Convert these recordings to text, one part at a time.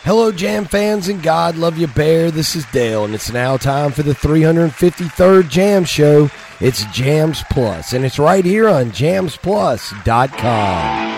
Hello, Jam fans, and God love you, Bear. This is Dale, and it's now time for the 353rd Jam Show. It's Jams Plus, and it's right here on jamsplus.com.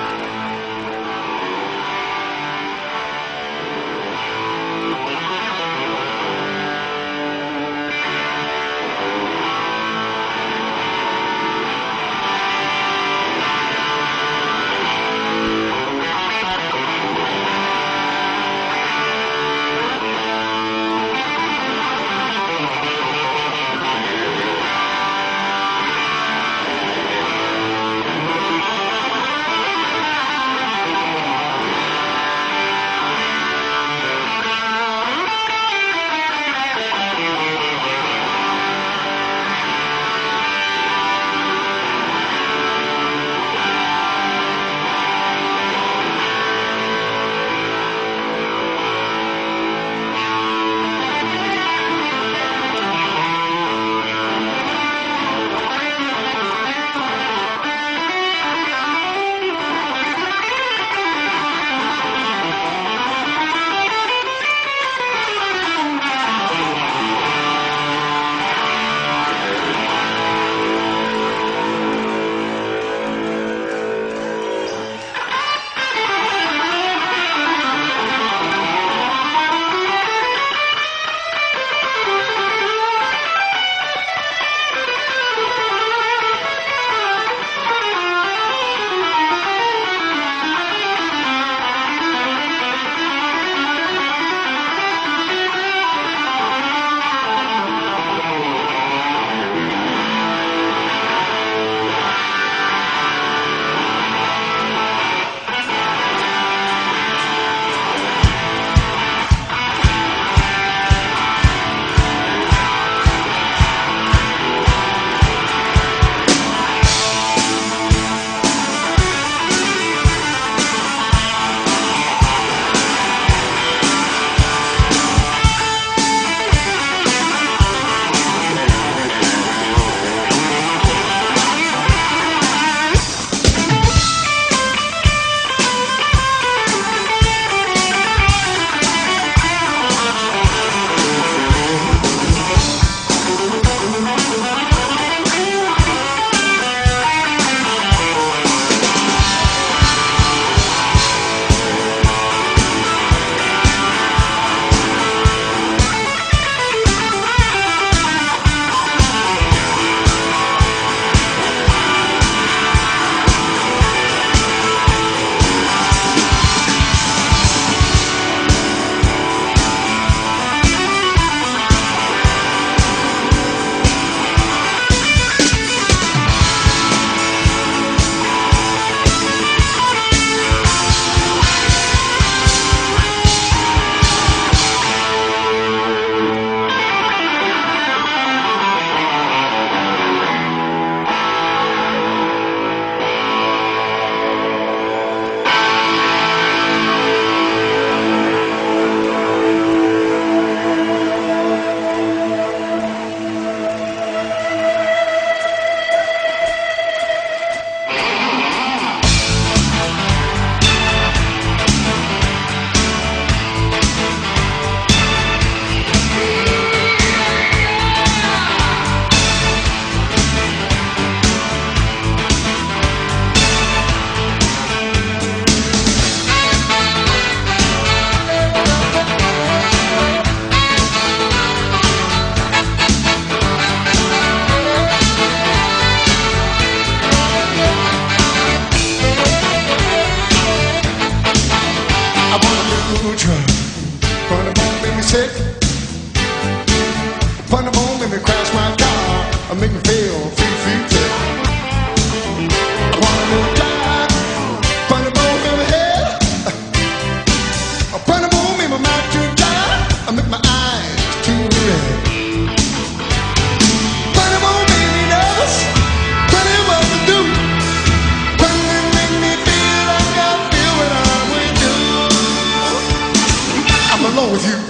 With you.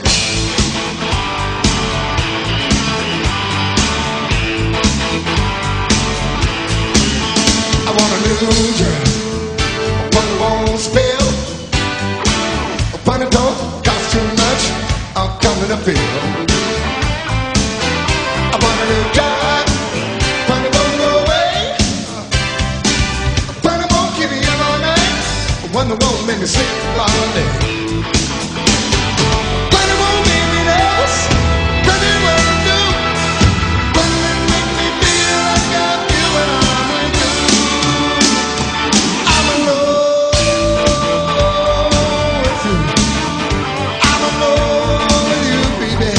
Upon the wall spell, upon the door. in the field. I want a new job, money won't go away. Money won't keep me up all night, money won't make me sleep all day. Money won't make me nervous, money won't do. Money make me feel like I feel when I'm with you. I'm alone with you. I'm alone with you, baby.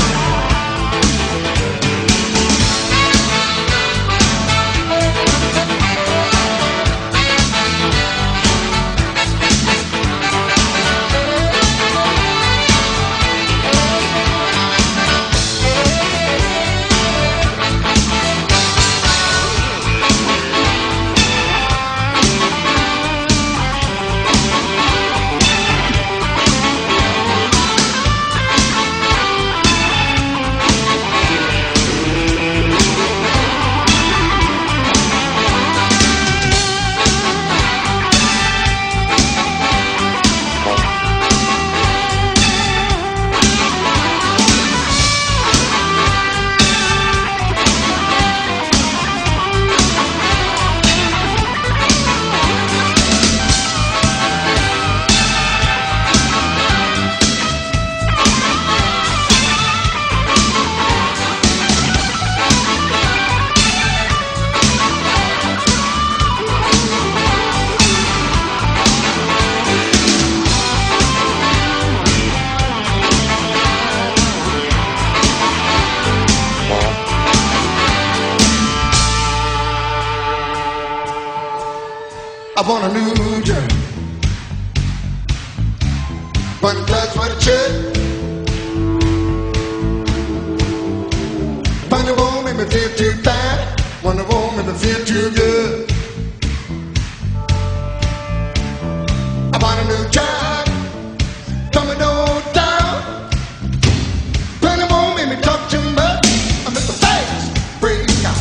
I want a new journey. One blood's for the church. One that won't make me feel too bad. One that won't make me feel too good. I want a new job. Coming on down. One that won't make me talk too much. I make the face break out.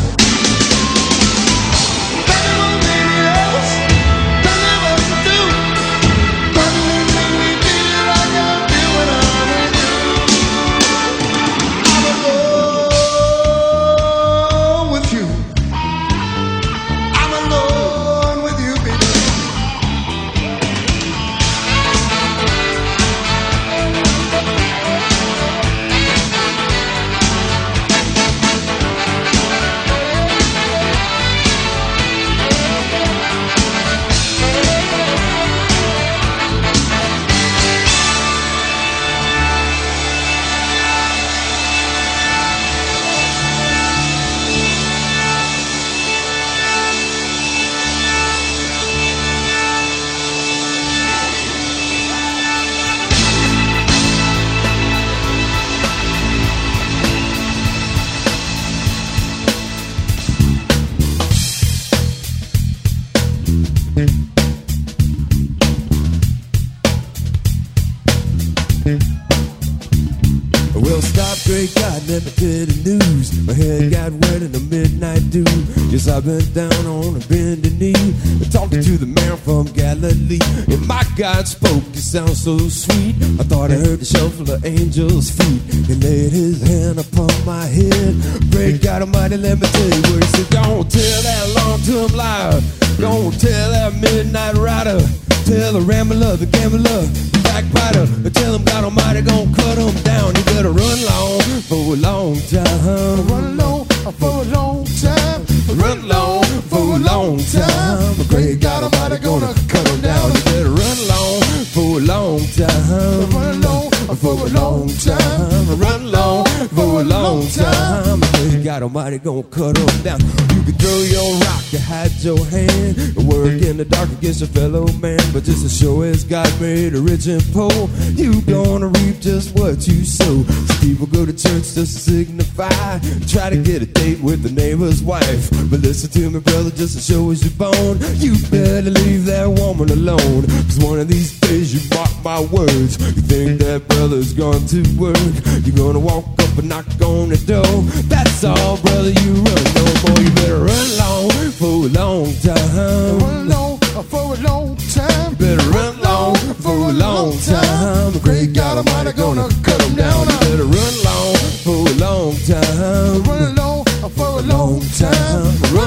Well, stop, great God, let me tell the news. My head got wet in the midnight dew. Yes, I bent down on a bended knee, talking to the man from Galilee. And my God spoke, it sounds so sweet. I thought I heard the shuffle of angels' feet. He laid his hand upon my head. Great God Almighty, let me tell you what he said. Don't tell that long-term liar. Don't tell that midnight rider. Tell the rambler, the gambler, the backbiter. Tell him God Almighty gon' cut him down. You better run long for a long time. Run long for a long time. Run long for a long time. The great God Almighty gonna cut him down. You better run long for a long time. Run long for a long time. Run long for a long time. The great God Almighty gonna cut him down. You can throw your rock, you hide your hand, and work in the dark against your fellow man. But just as sure as God made a rich and poor, you gonna reap just what you sow. Some people go to church just to signify, try to get a date with the neighbor's wife. But listen to me, brother, just as sure as you're born, you better leave that woman alone. Cause one of these days, you mark my words, you think that brother's gone to work, you're gonna walk up and knock on the door. That's all, brother, you run no more. You better run long for a long time. Run long for a long time. You better run long for a long time. The great God Almighty gonna cut him down. You better run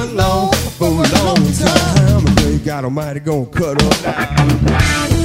run long for a long time. And great God Almighty gonna cut her down.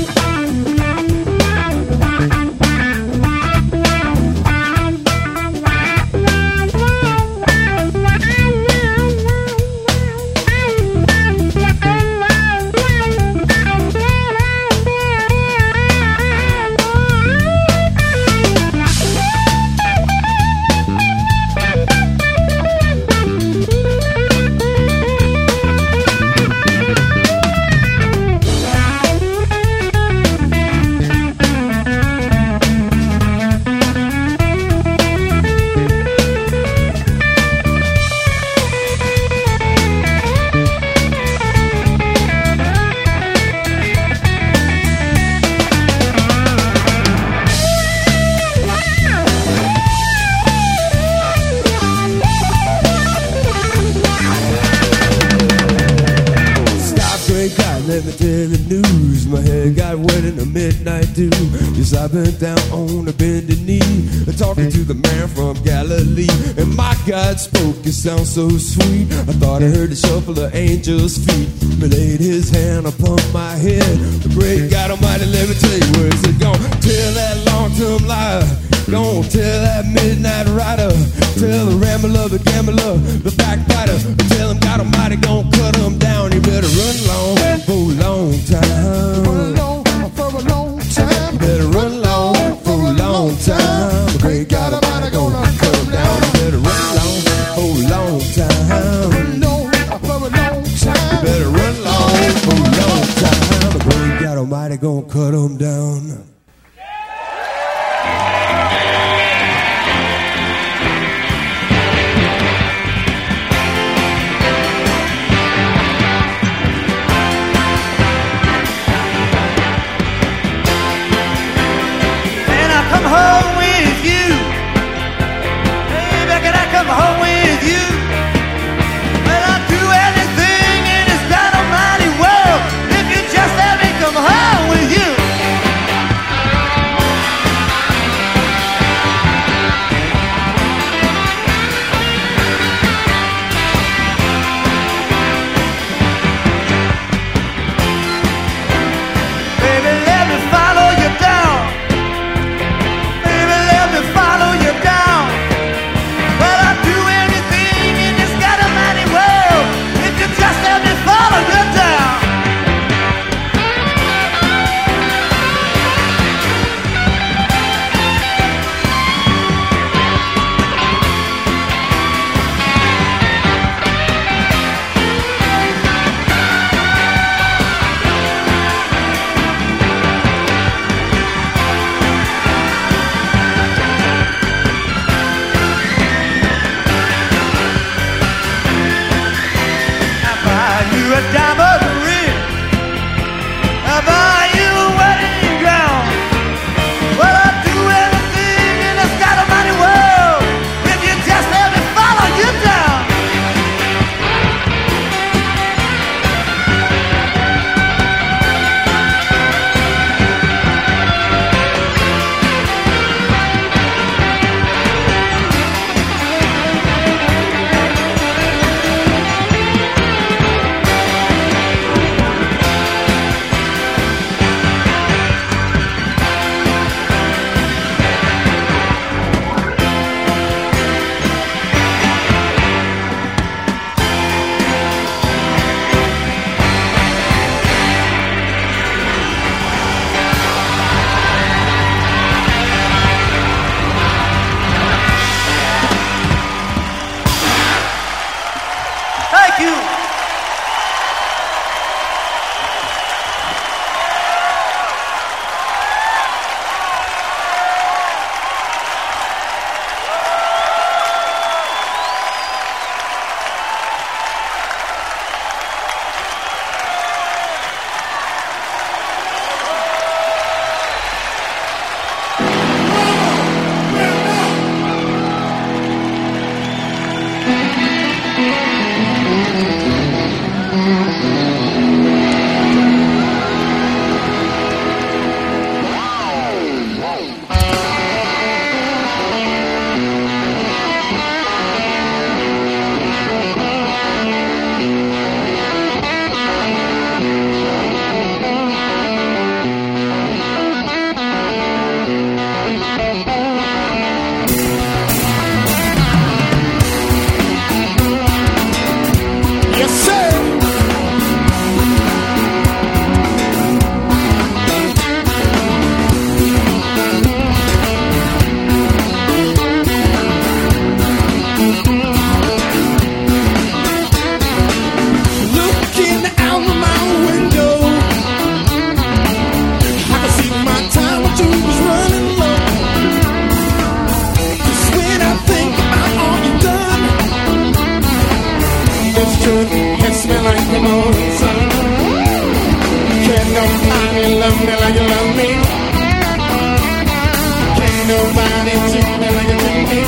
Let me tell the news. My head got wet in the midnight dew. Yes, I bent down on a bended knee, talking to the man from Galilee. And my God spoke, it sounds so sweet. I thought I heard the shuffle of angels' feet. He laid his hand upon my head. The great God Almighty, let me tell you where it's gone. Tell that long-term liar, gonna tell that midnight rider, tell the rambler, the gambler, the backbiter, tell him God Almighty gonna cut him down. You better run long for a long time. Run long for a long time. You better run long for a long time. The great God Almighty gonna cut him down. You better run long for a long time. Run long for a long time. You better run long for a long time. The great God Almighty gonna cut him down. Home with you, baby, can I come home with you? But I'll do anything in this dynamite world if you just let me come home with you. Baby, let me follow you down. Follow you down, but I'll do anything in this mighty world if you just let me follow you down. A diamond ring, I'll buy you a wedding gown. Well, I'll do anything in this mighty world if you just let me follow you down. love me like you love me. Can't nobody treat me like you treat me.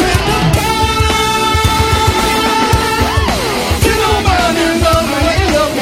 Love me like you love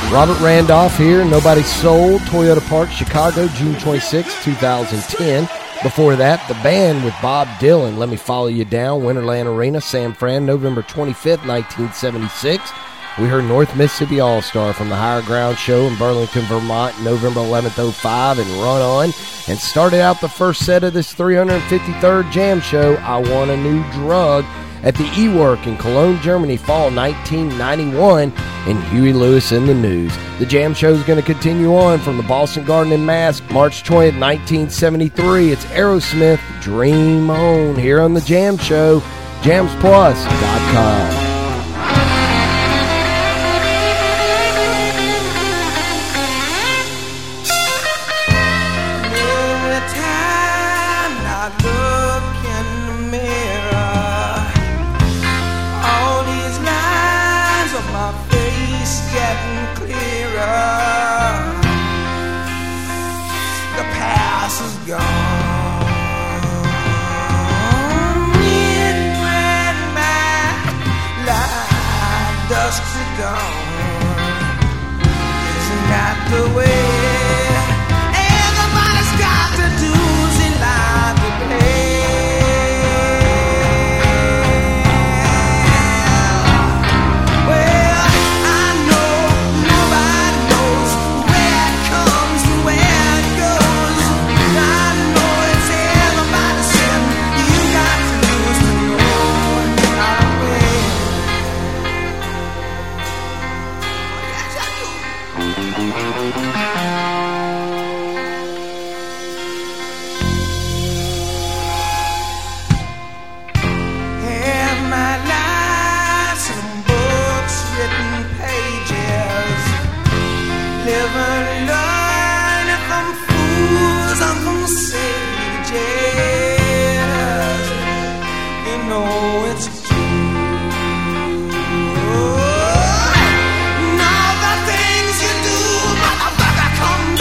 Robert Randolph here, Nobody Sold, Toyota Park, Chicago, June 26, 2010. Before that, the band with Bob Dylan, Let Me Follow You Down, Winterland Arena, San Fran, November 25th, 1976. We heard North Mississippi All-Star from the Higher Ground Show in Burlington, Vermont, November 11th, 05, and Run On. And started out the first set of this 353rd Jam Show, I Want a New Drug, at the E-Work in Cologne, Germany, fall 1991, and Huey Lewis in the News. The Jam Show is going to continue on from the Boston Garden in Mass, March 20th, 1973. It's Aerosmith, Dream On, here on the Jam Show, jamsplus.com. The way everybody's got to do is in line to play. Well, I know nobody knows where it comes and where it goes. I know it's everybody said you got to do is to know how to win. Yes, I do. And my life, some books, written pages, live and learn from fools and from sages. You know it's true. And all the things you do, motherfucker, come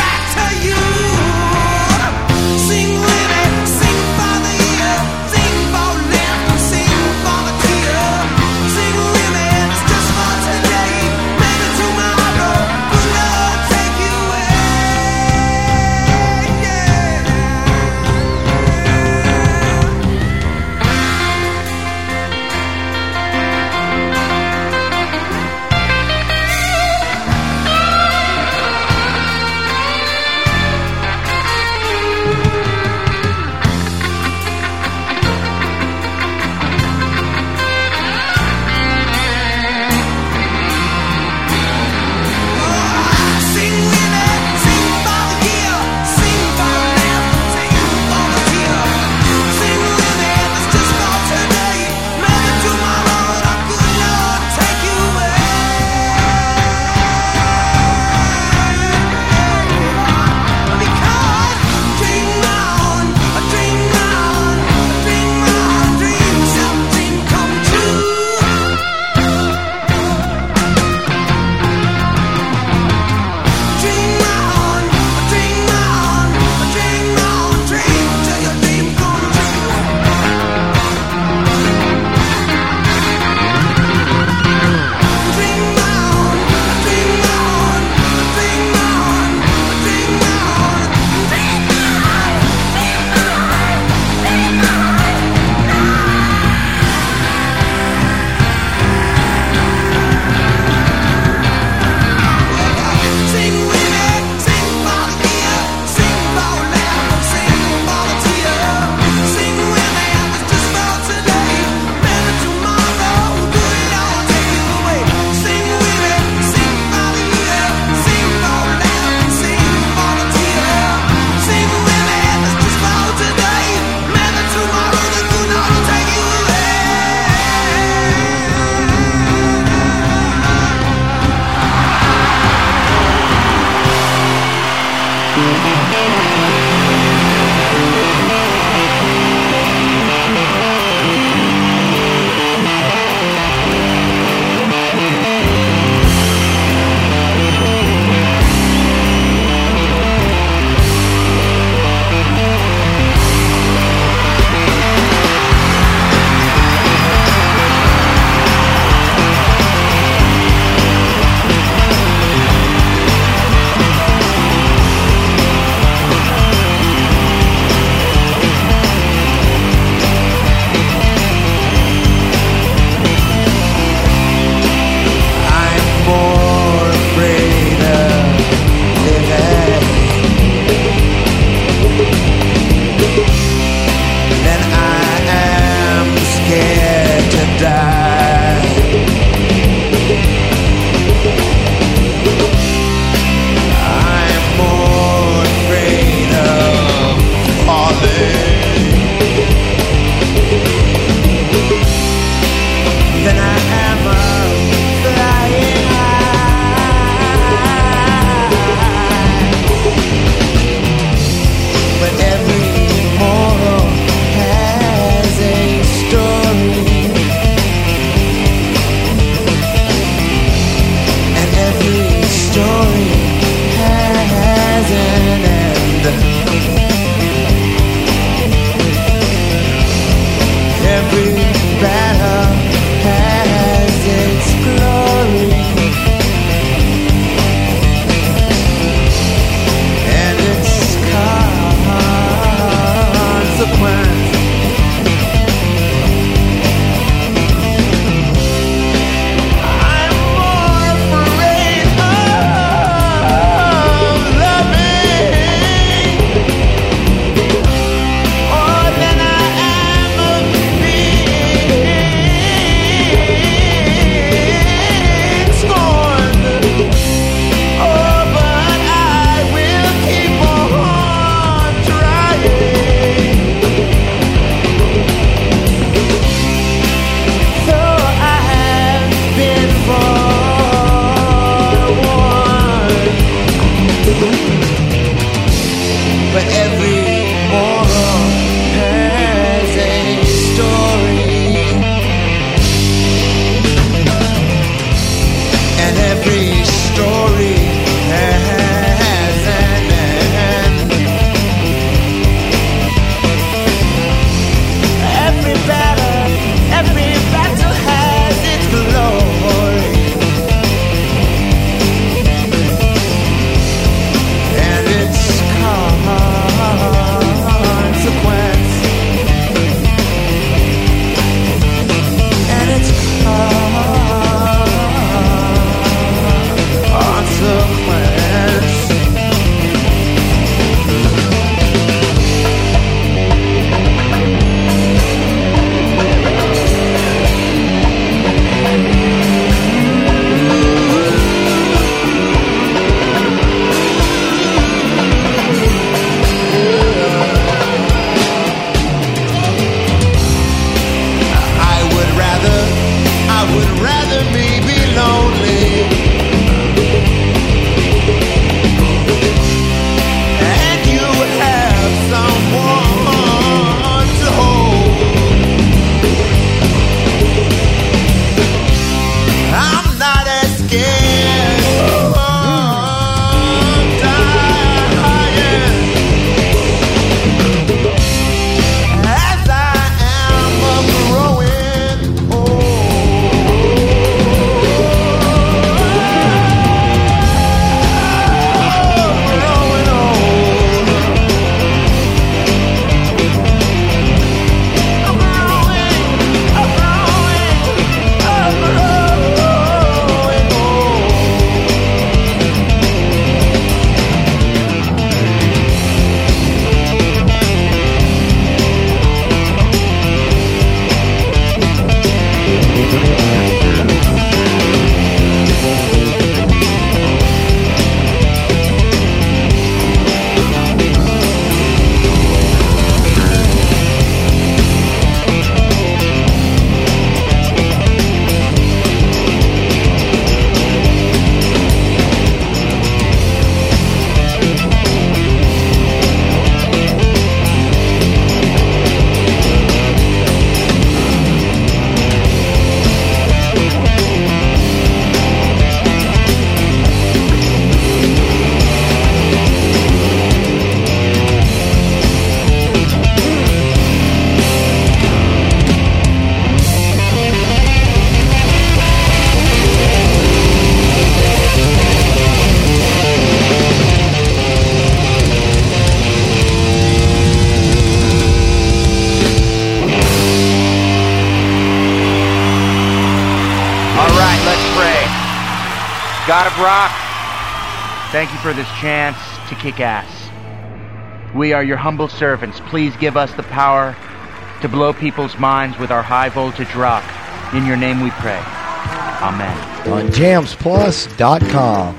God of Rock, thank you for this chance to kick ass. We are your humble servants. Please give us the power to blow people's minds with our high voltage rock. In your name we pray. Amen. On jamsplus.com.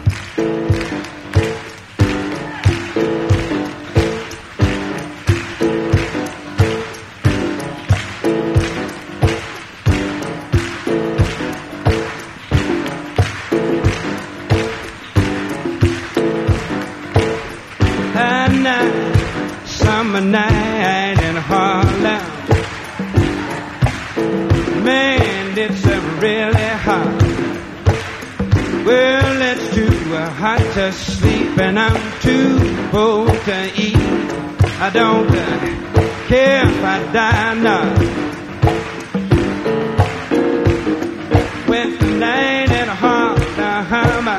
Summer night in Harlem. Man, it's really hot. Well, it's too hot to sleep and I'm too cold to eat. I don't care if I die or not. When the night in Harlem,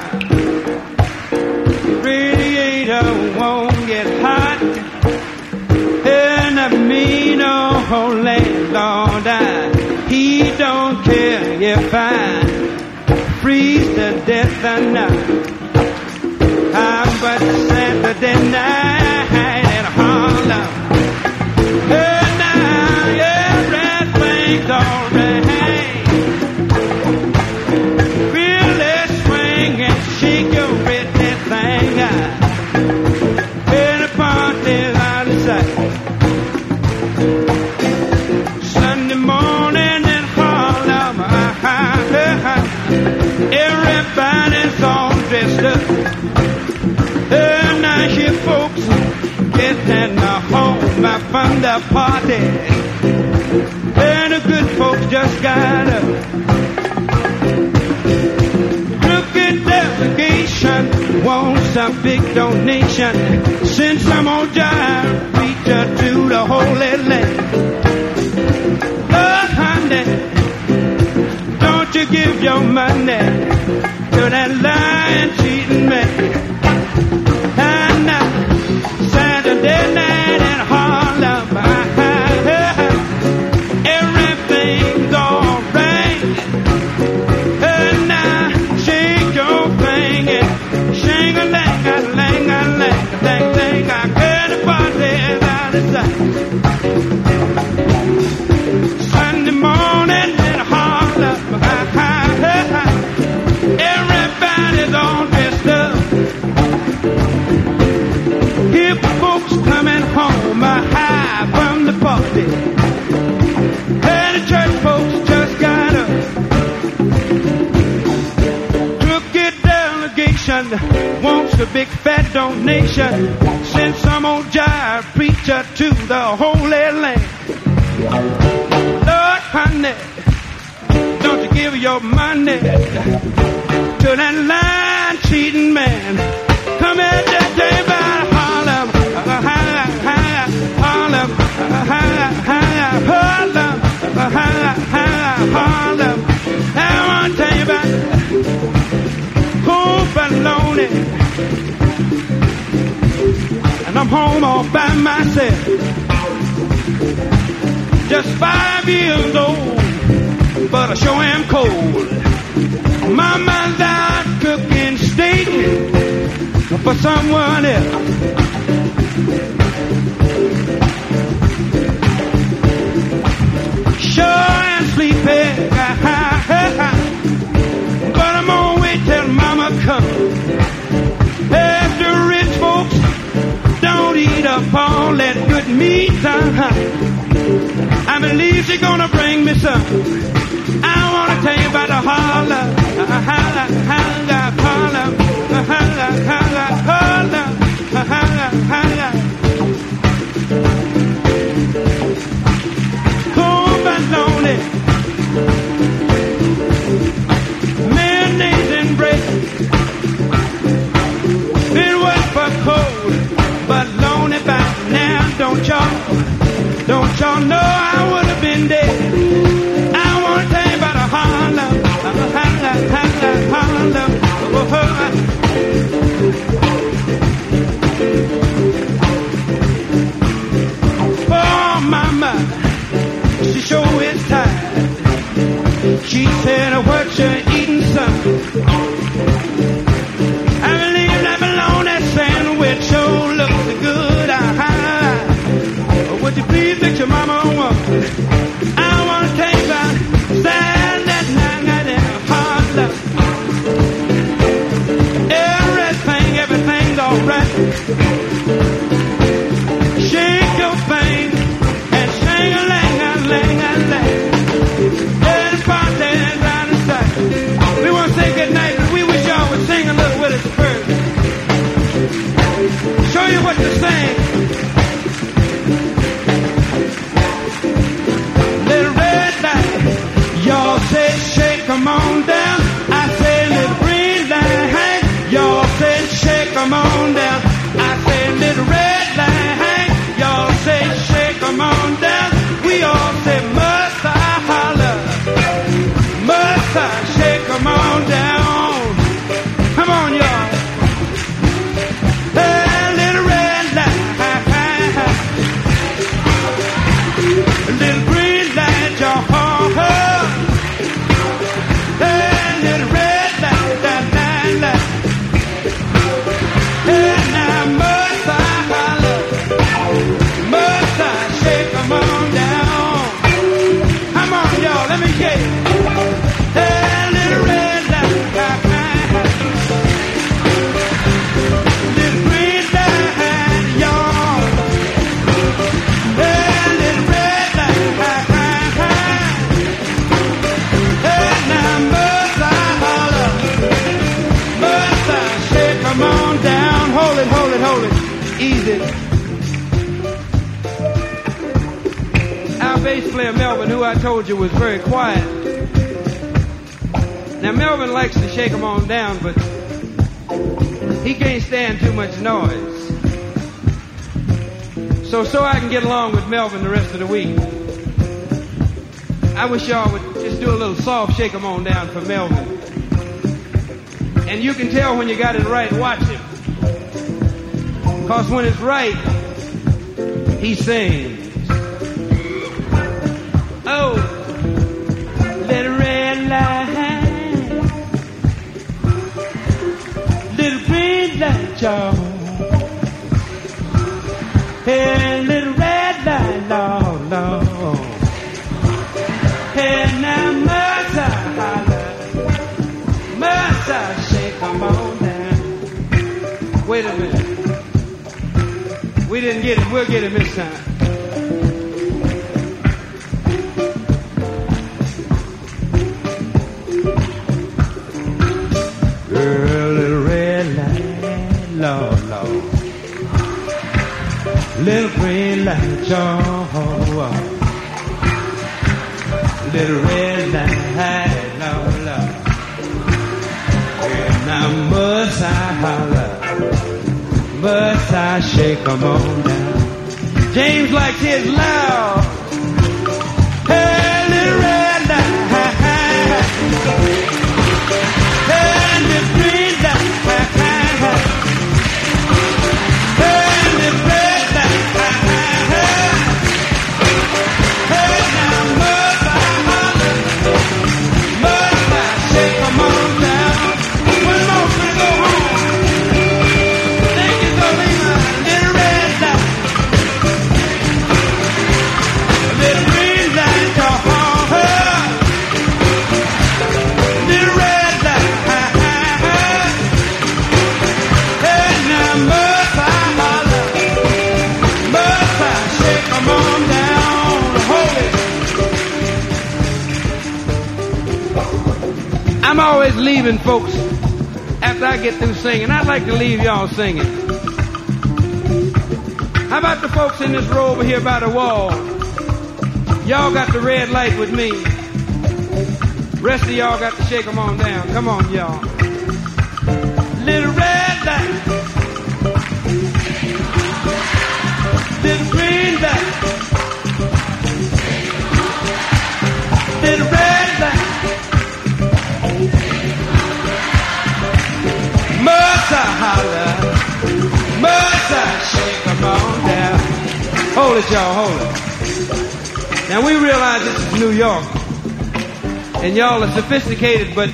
radiator won't get hot. And I mean, oh, landlord, he don't care if I freeze to death or not. But Saturday night in Harlem, and now everything's alright. Really swing and shake your pretty thing out. And the party's out of sight. Sunday morning in Harlem, everybody's all dressed up. And nice you folks getting home from the party. And the good folks just got up. Crooked delegation wants a big donation. Send some old jive preacher to the Holy Land. Lord, honey, don't you give your money to that lying, cheating man. And now, Saturday night in Harlem, everything's alright. And now, shake your thing and shing-a-lang-a-lang-a-lang-a-lang-a-lang. I heard the party's out of sight. Sunday morning in Harlem, everybody's all dressed up. Hip folks coming home high from the party. And the church folks just got up. Crooked delegation wants a big fat donation. Send some old jive preacher to the Holy Land. Lord, honey, don't you give your money to that lying, cheating man. Come here today by Harlem, Harlem, Harlem, Harlem. I want to tell you about Hope Baloney. And I'm home all by myself. Just 5 years old, but I sure am cold. Mama's out cooking steak for someone else. Sure am sleepy, but I'm gonna wait till Mama comes. After rich folks don't eat up all that good meat, I believe she's gonna bring me some. I wanna tell you about the Harlem, Harlem, Harlem, Harlem, Harlem, Harlem, Harlem, Harlem. Cold but lonely, mayonnaise and bread. It was for cold, but lonely by now. Don't y'all know I would have been dead. I wanna tell you about a Harlem, Harlem, Harlem, Harlem. Shake your thing and sing a lang a lang a lang. Let the party round the side. We want to say good night, but we wish y'all would sing a little with us first. Show you what to sing. Little red light, y'all say shake 'em on down. I say little green light, y'all say shake 'em on down. I say little red light, y'all say shake 'em on down. We all say must I holler, must I shake 'em on down. Come on, y'all. Hey, little red light, little green light, y'all. Hey, little red light, that light. Hey, now must I holler, must I shake 'em on down. Come on, y'all, let me get it. Hey, little red light, little green light, y'all. Hey, little red light, hey, now must I holler, must I shake 'em on down. Hold it, hold it, hold it. Easy. Our bass player Melvin, who I told you was very quiet. Now Melvin likes to shake 'em on down, but he can't stand too much noise. So I can get along with Melvin the rest of the week, I wish y'all would just do a little soft shake 'em on down for Melvin. And you can tell when you got it right, watch him. 'Cause when it's right, he sings. Oh, little red light, little green light, y'all. Hey, little red light, Lord, Lord. Hey, now must I holler, must I shake 'em on down. Wait a minute. We didn't get him. We'll get him this time. Girl, little red light, Lord, Lord. Little green light, y'all. Little red light, Lord, Lord. And now must I holler, must I shake 'em on down. James likes his loud. Hey, little red light, hey, little green light, hey, little red light, hey, now must I holler, must I shake 'em on down. One more to go home. Thank you so much. Little red light, little green light, little red light. Hey, now must I holler, must I shake 'em on down. Hold it. I'm always leaving folks after I get through singing. I'd like to leave y'all singing. How about the folks in this row over here by the wall? Y'all got the red light with me. Rest of y'all got to shake 'em on down. Come on, y'all. Little red light, little green light, little red light. Must I holler, must I shake 'em on down. Hold it, y'all, hold it. Now we realize this is New York, and y'all are sophisticated, but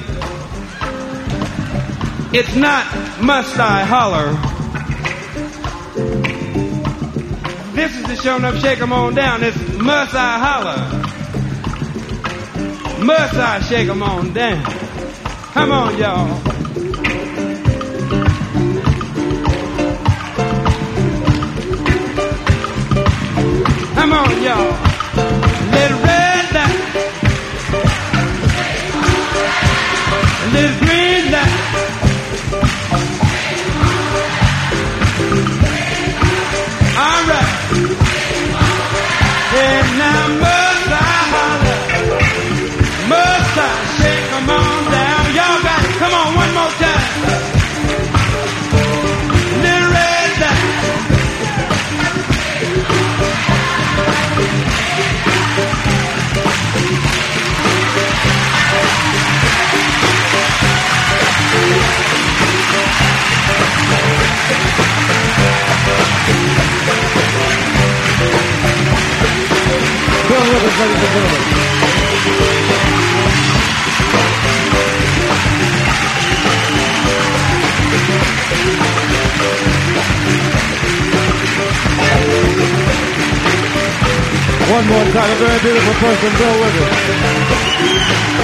it's not must I holler. This is the show enough shake 'em on down. It's must I holler, must I shake 'em on down. Come on, y'all. Brothers, ladies and gentlemen. One more time, a very beautiful person, Bill Withers.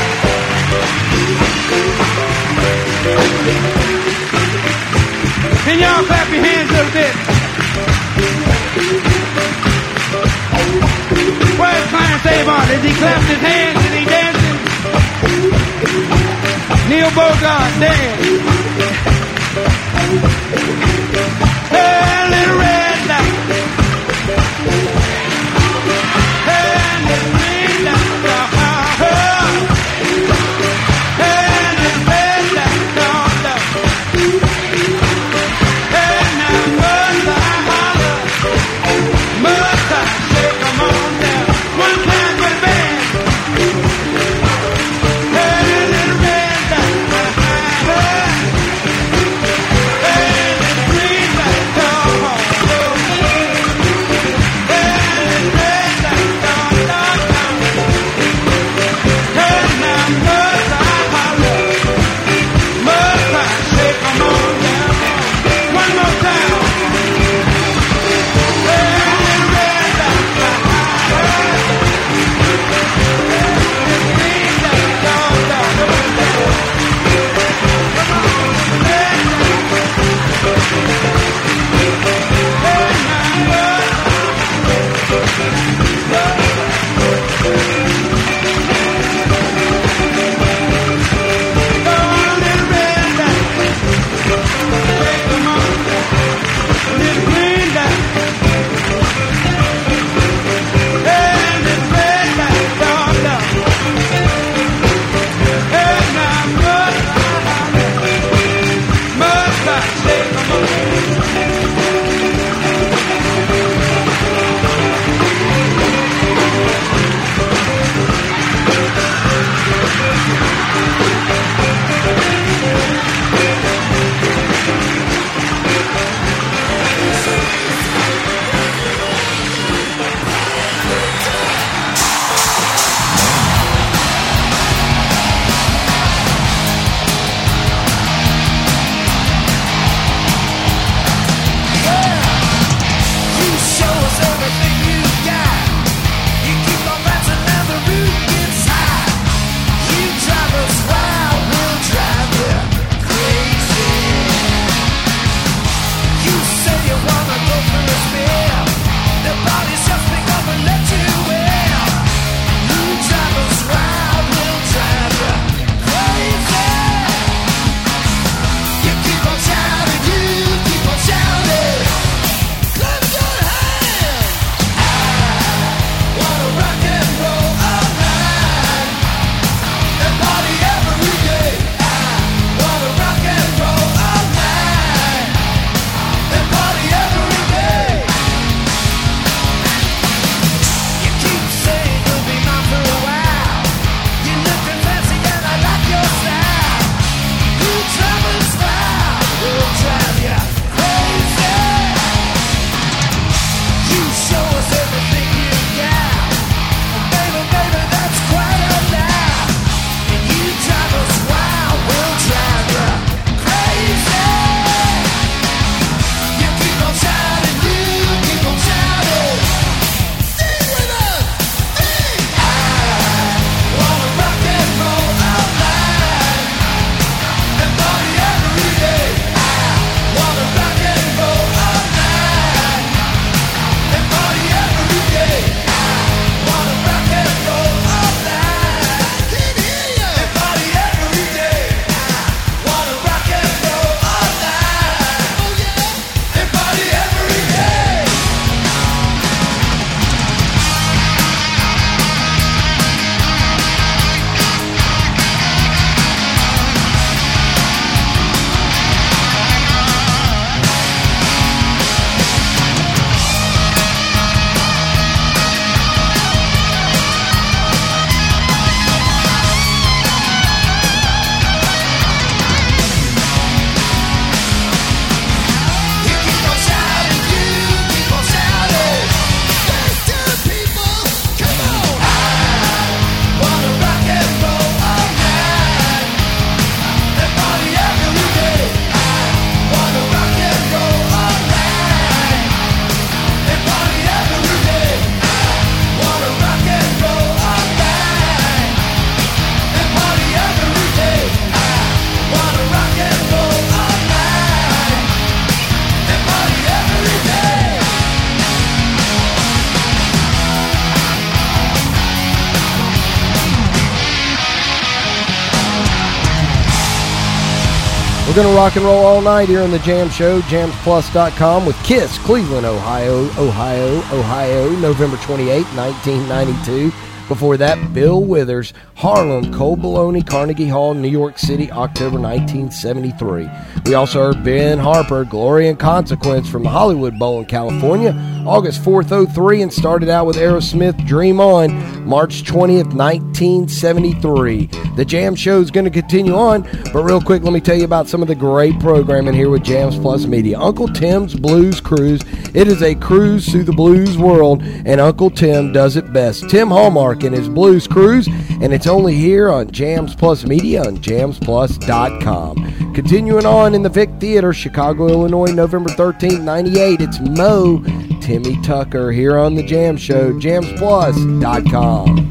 Can y'all clap your hands a little bit? Where's Clarence Avon? Is he clapping his hands? Is he dancing? Neil Bogart, dance. Hey, little red light. Hey, little green light. Hey, little red light. Hey, now must I holler? Must I say, come on down? One time for the band. Hey, little red light. We're going to rock and roll all night here on the Jam Show, jamsplus.com, with Kiss, Cleveland, Ohio, November 28, 1992. Before that, Bill Withers, Harlem, Cold Bologna, Carnegie Hall, New York City, October 1973. We also heard Ben Harper, Glory and Consequence from the Hollywood Bowl in California, August 4th, 03, and started out with Aerosmith, Dream On, March 20th, 1973. The Jam Show is going to continue on, but real quick, let me tell you about some of the great programming here with Jams Plus Media. Uncle Tim's Blues Cruise. It is a cruise through the blues world, and Uncle Tim does it best. Tim Hallmark and his Blues Cruise, and it's only here on Jams Plus Media on jamsplus.com. Continuing on in the Vic Theater, Chicago, Illinois, November 13th, 98, it's Mo Timmy Tucker here on the Jam Show, jamsplus.com.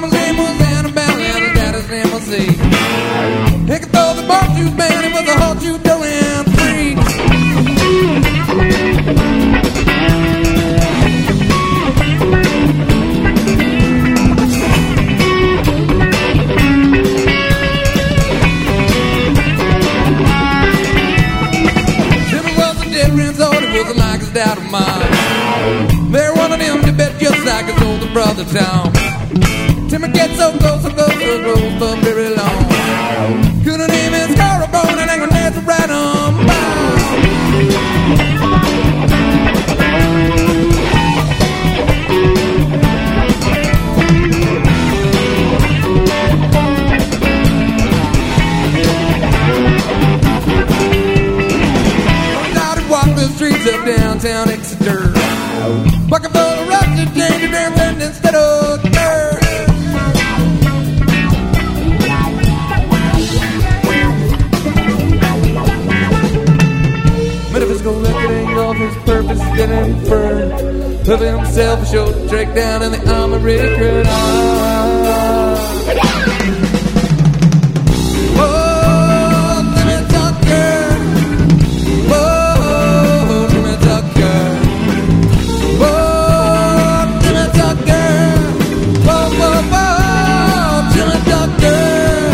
mama's name was Annabelle and his daddy's name was Z. He could throw the ball shoot man, he was a whole shoot doing free. Jimmy was a dead Renzo, he wasn't like his dad of mine. They're one of them to bet just like his older brother Tom. Timmy gets so close, but very long. Couldn't name his collarbone and ain't gonna dance right on by. I walk the streets of downtown Exeter, bucket full of rusted danger dancing instead of dirt. Metaphysical record ain't off his purpose, didn't infer of himself, a short drake down in the arm of record. Oh, Jimmy Tucker. Oh, Jimmy Tucker. Oh, Jimmy Tucker. Oh, oh, oh, Jimmy Tucker.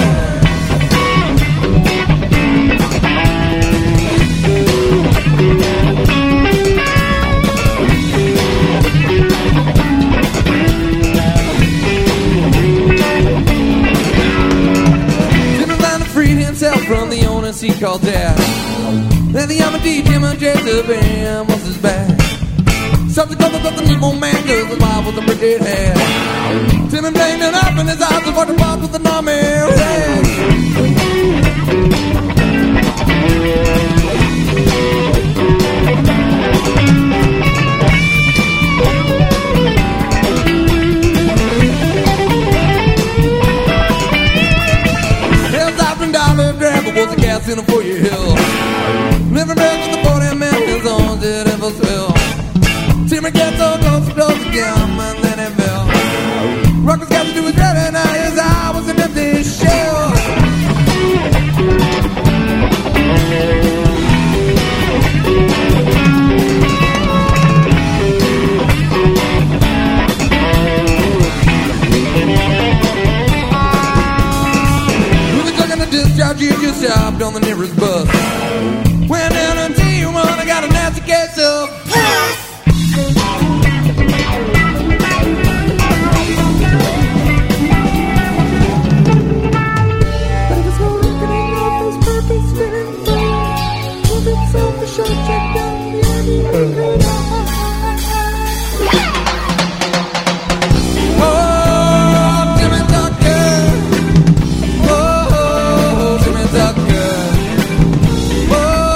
From the onus he called dad. Then the Amadee, Jim and Jezebel was his bag. Something comes up the evil man, cause the Bible was a pretty head. Tim and blamed it up in his eyes, was what the boss with the army was a gas in a 4-year hill. Living back with the 40 mountains on the Evansville. Timmy gets so close again, and then it fell. Rockers got to do his dread, and now his eye was an empty shell. You just stopped on the nearest bus. Went down and Tijuana, got a nasty case of oh,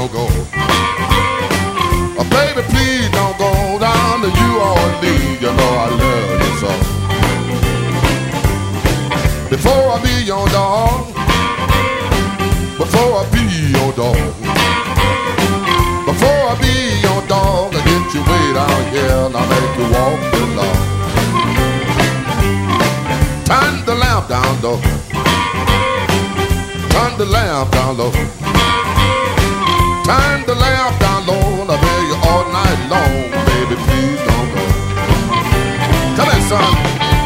don't go. Baby, please don't go down to New Orleans. You know I love you so. Before I be your dog, before I be your dog, before I be your dog, I get you way down here and I make you walk the law. Turn the lamp down low. Turn the lamp down low. Turn the lamp down low and I'll be you all night long. Baby, please don't go. Come in, son.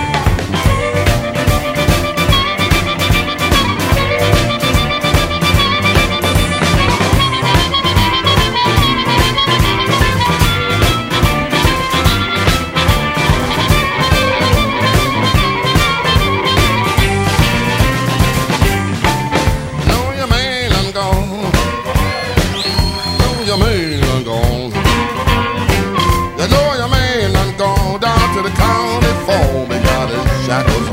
Shackles on.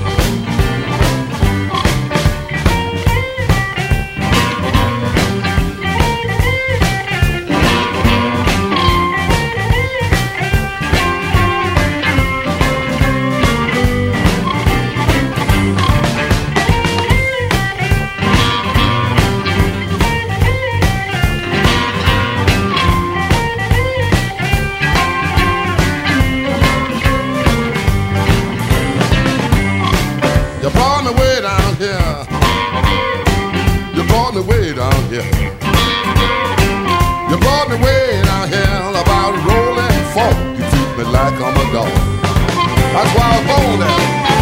You brought me way down here about rolling folk. You treat me like I'm a dog. That's why I was born there.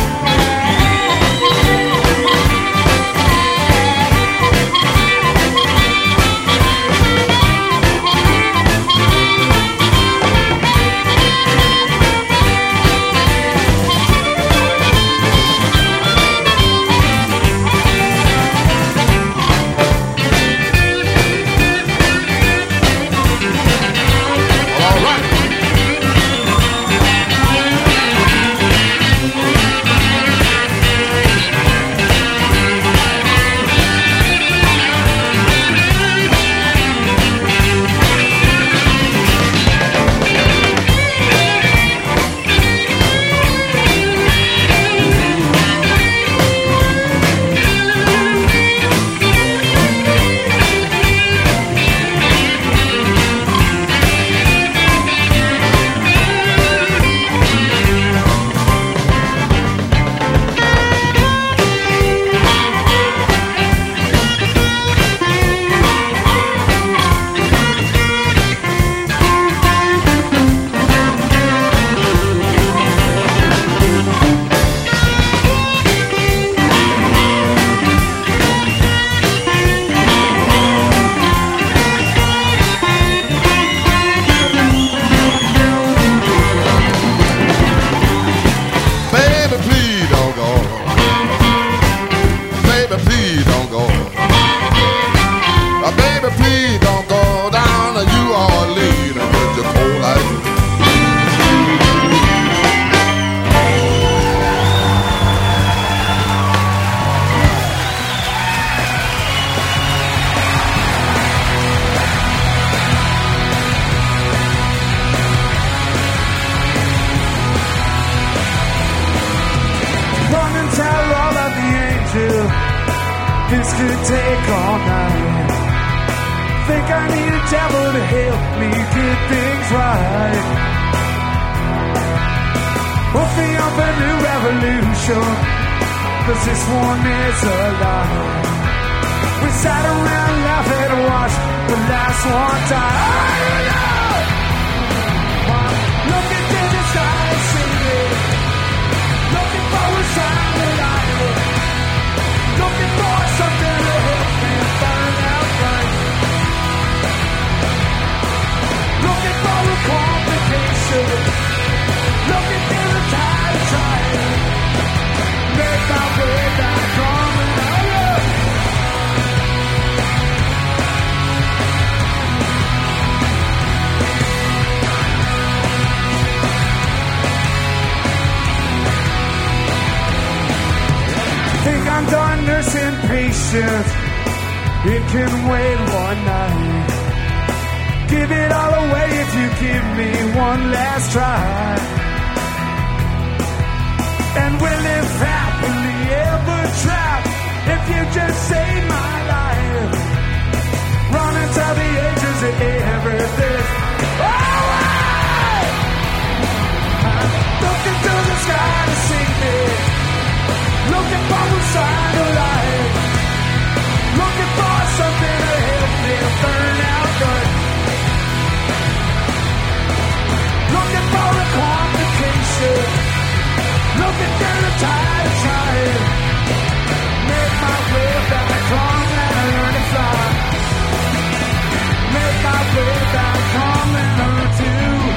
This could take all night. Think I need a devil to help me get things right. We'll think of a new revolution, 'cause this one is a lie. We sat around laughing to watch the last one die. Look at this side singing, looking for a sign that I know. Looking for something to help me burn out right. Looking for a complication. Looking through the tide trying. Make my way back home and out. Think I'm done nursing patience. it can wait one night. Give it all away if you give me one last try. And we'll live happily ever trapped if you just save my life. Running to the edges of everything. Alright! I'm looking to the sky to see me. Looking for a sign of life. Looking for something to help me burn out good. Looking for a complication. Looking through the tide of trying. Make my way back home and learn to fly. Make my way back home and learn to.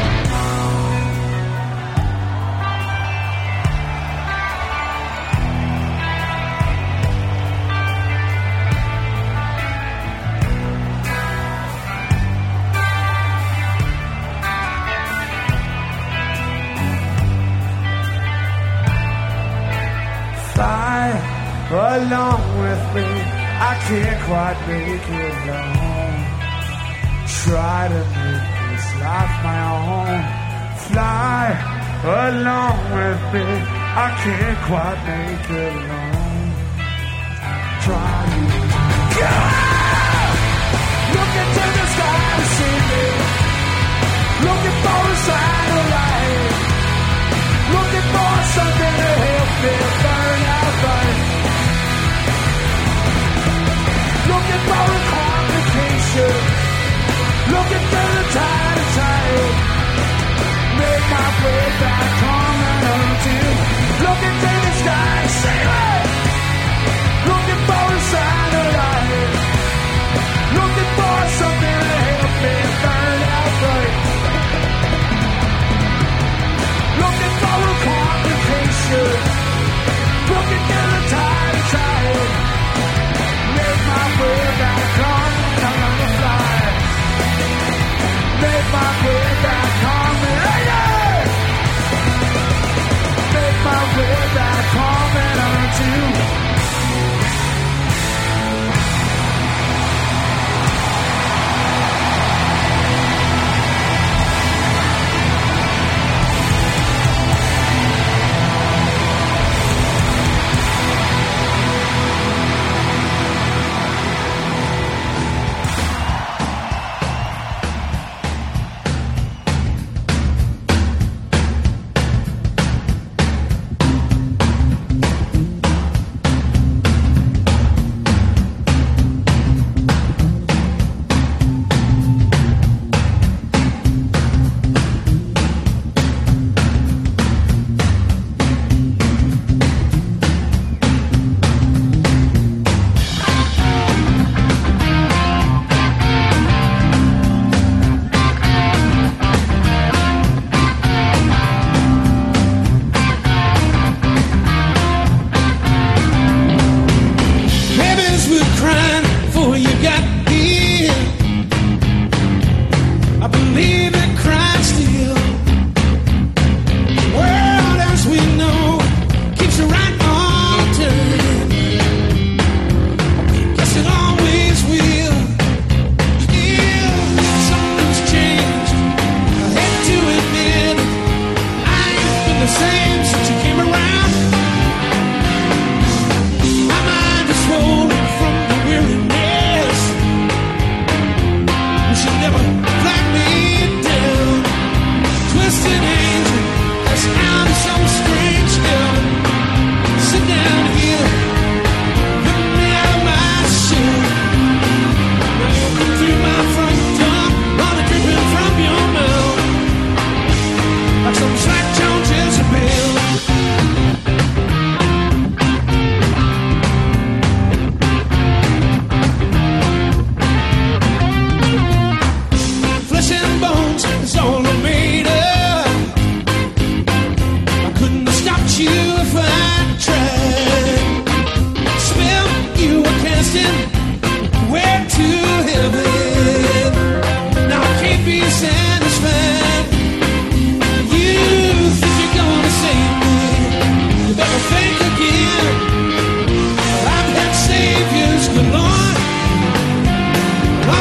Along with me, I can't quite make it alone. Try to make this life my own. Fly along with me, I can't quite make it alone. Try to go out, look into the sky to see me. Looking for a sign of light. Looking for something to help me burn out right. Looking for a complication. Looking through the tide of time. Make my way back home and home to you. Looking through the sky, see it. Looking for a sign of life. Looking for something to help me burn out right. Looking for a complication. Looking through the tide of time. Make my way back home and I'm gonna fly. Make my way back home and make my way back home and I'm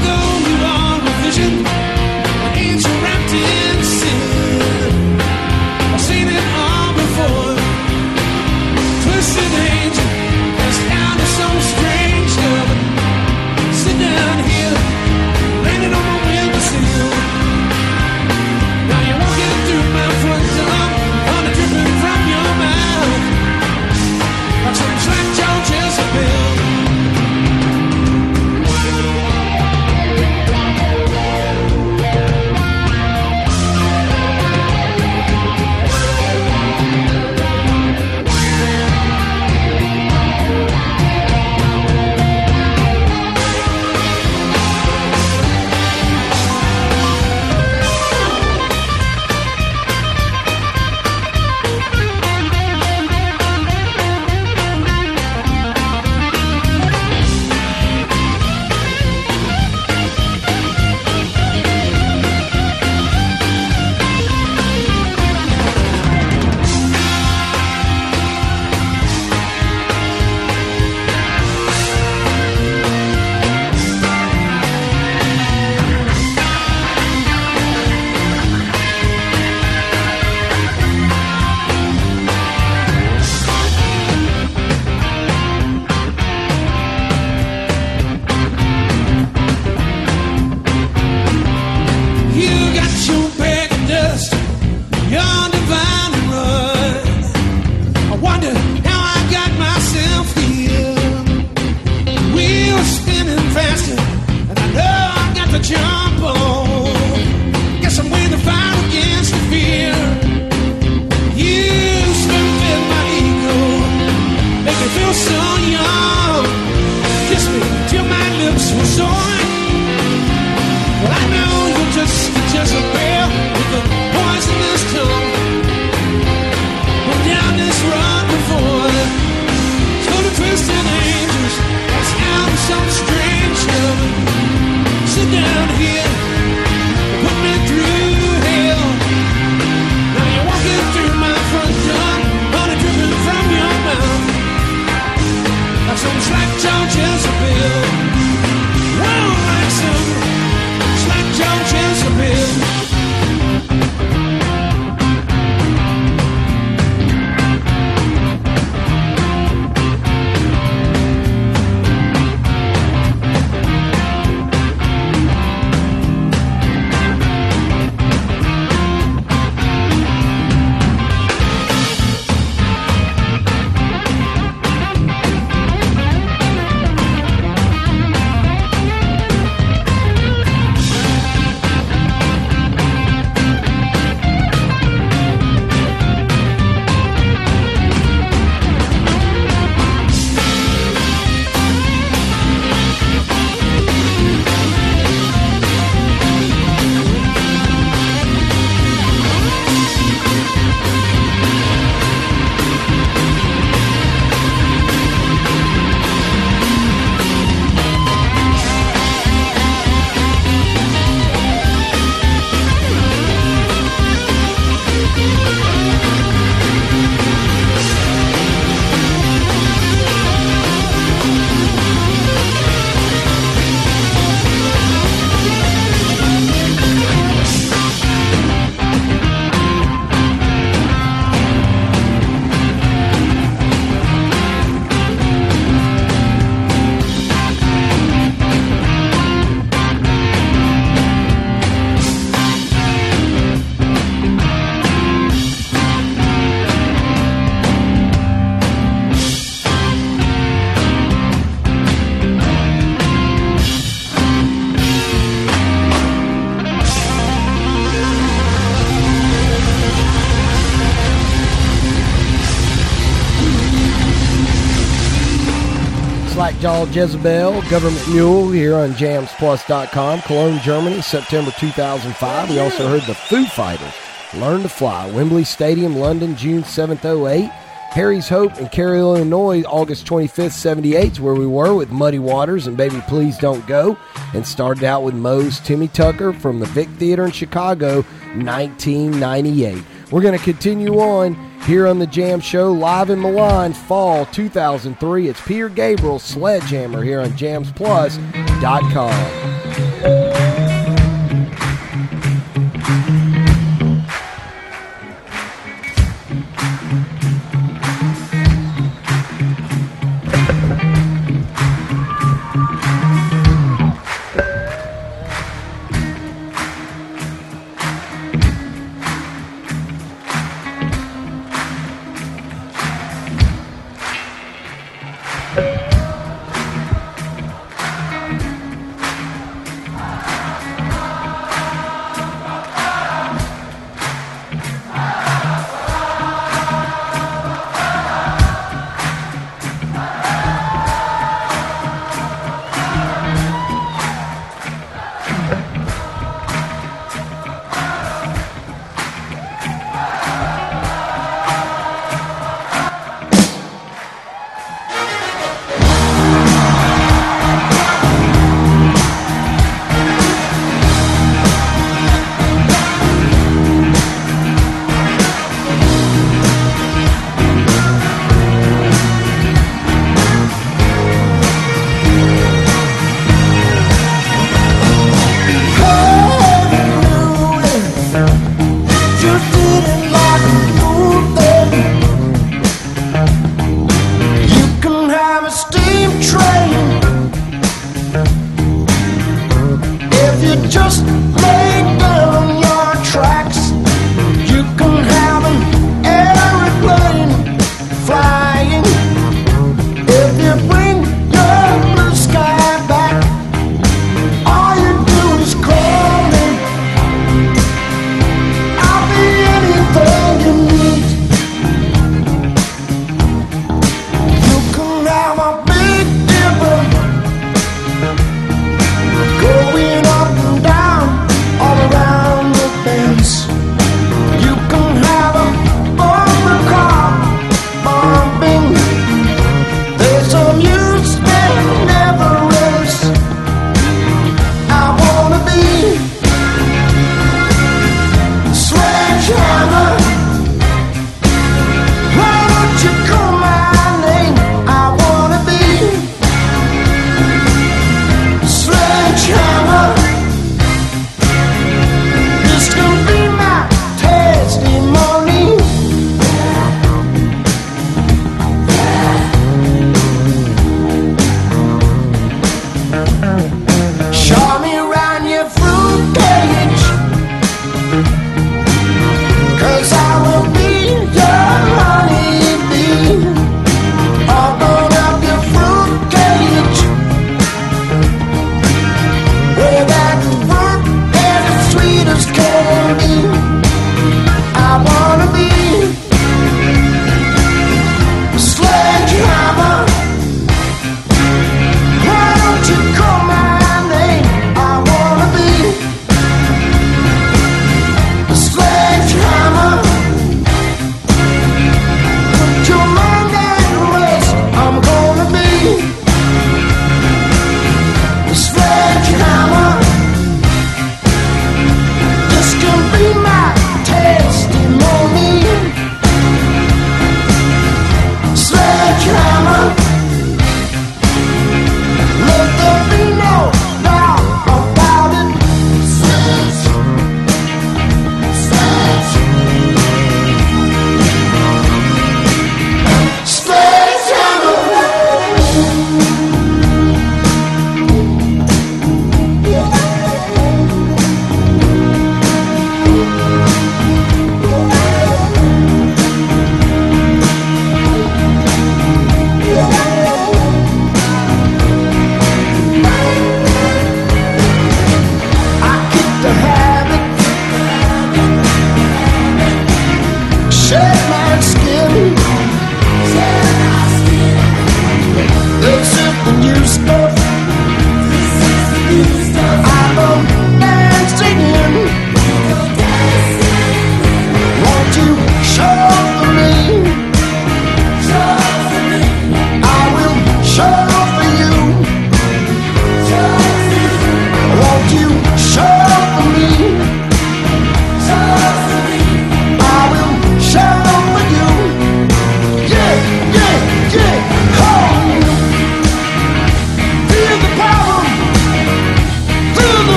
Although you are a vision, an angel wrapped in sin. I've seen it all before. Twisted angel passed down to some strange heaven. Sit down here, landing on my windowsill. Now you're walking through my front door, honey dripping from your mouth, like some slack jawed Jezebel. Slackjaw Jezebel, Government Mule here on JamsPlus.com. Cologne, Germany, September 2005. We also heard the Foo Fighters, Learn to Fly. Wembley Stadium, London, June 7th, 08. Harry's Hope in Cary, Illinois, August 25th, 78 is where we were with Muddy Waters and Baby Please Don't Go. And started out with Moe's Timmy Tucker from the Vic Theater in Chicago, 1998. We're going to continue on here on the Jam Show, live in Milan, fall 2003. It's Peter Gabriel, Sledgehammer, here on JamsPlus.com.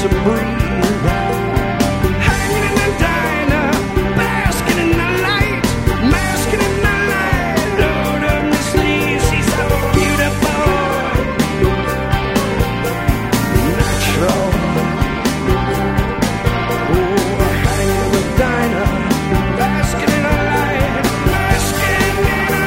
to breathe. Hanging in the diner, basking in the light, masking in the light. Lord of Miss Lee, she's so beautiful, natural. Oh, hanging in the diner, basking in the light, basking in the light.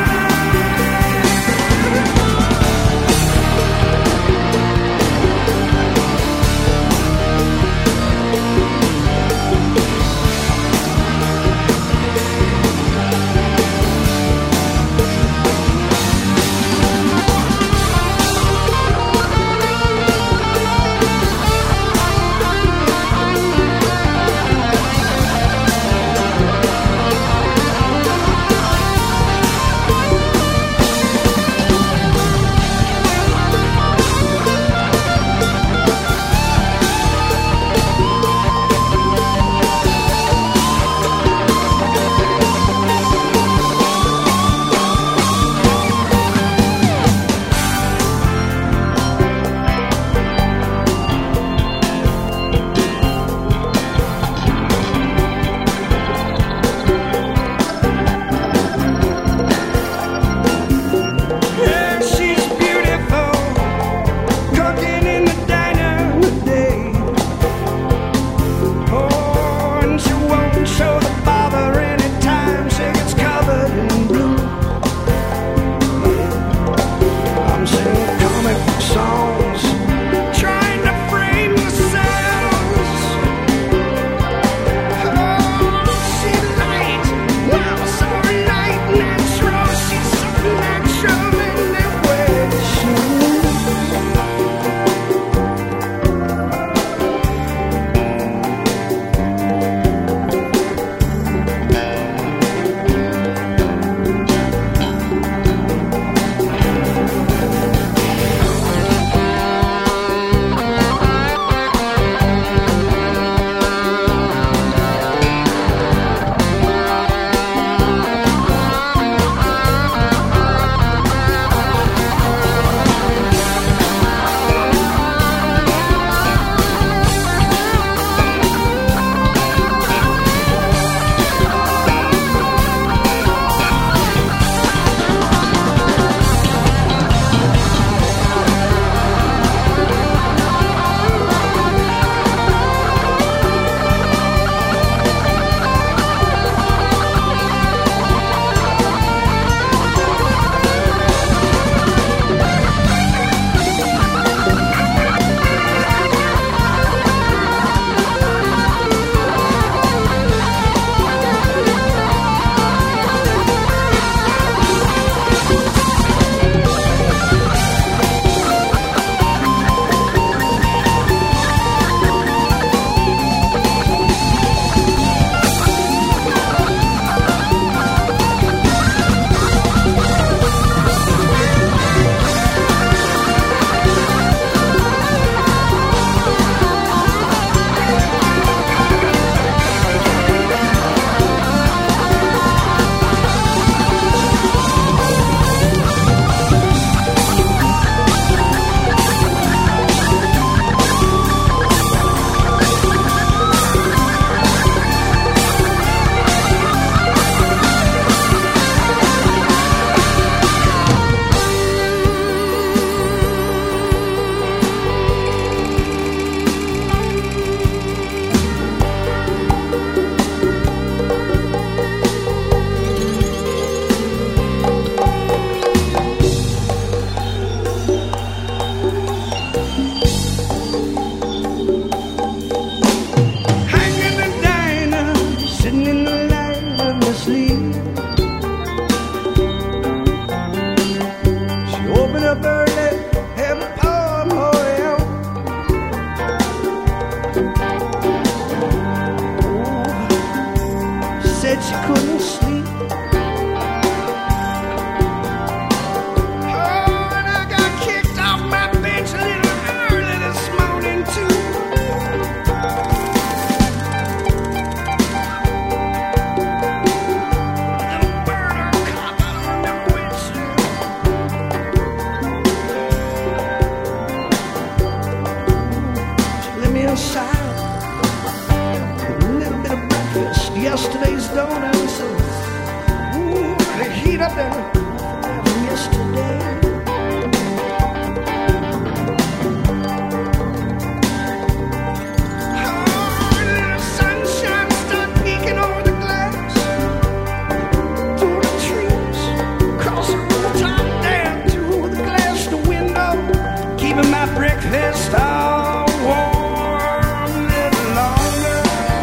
keeping my breakfast all warm a little longer.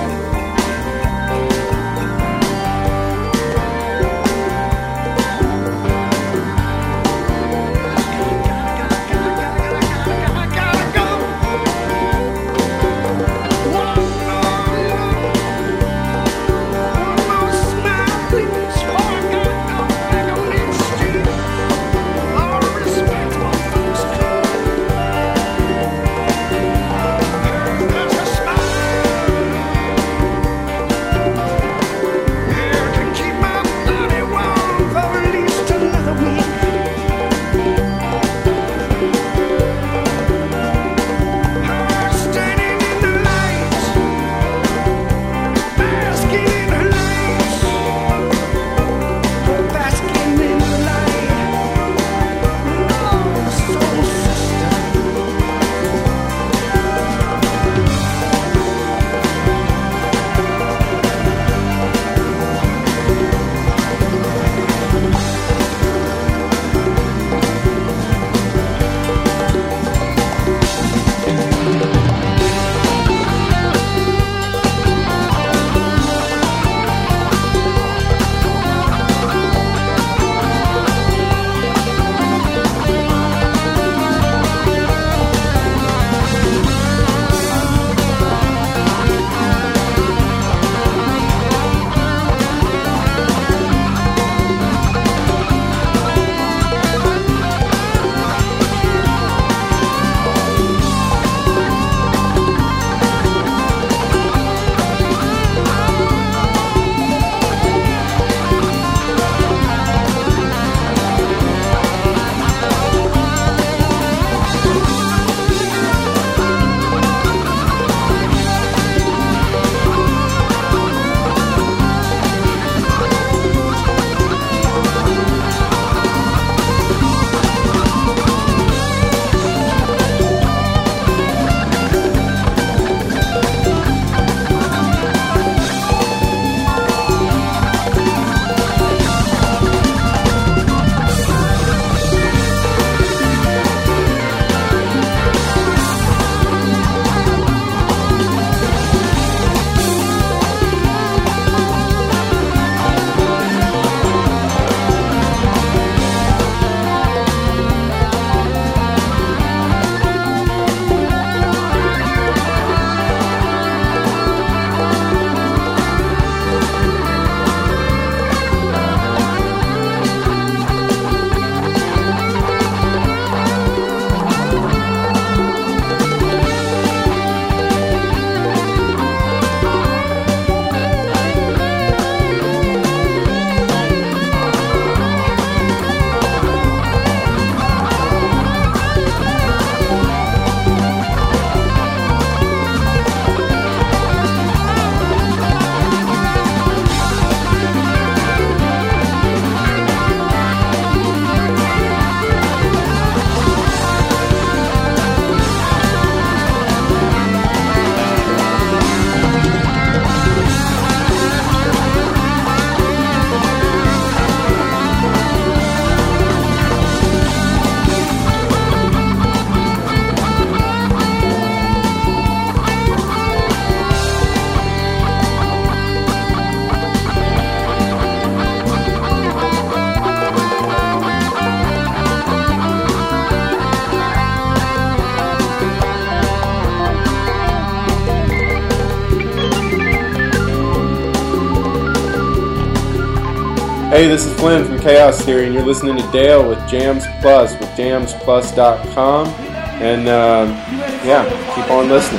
Hey, this is Glenn from Chaos Theory, and you're listening to Dale with Jams Plus with jamsplus.com. And yeah, keep on listening.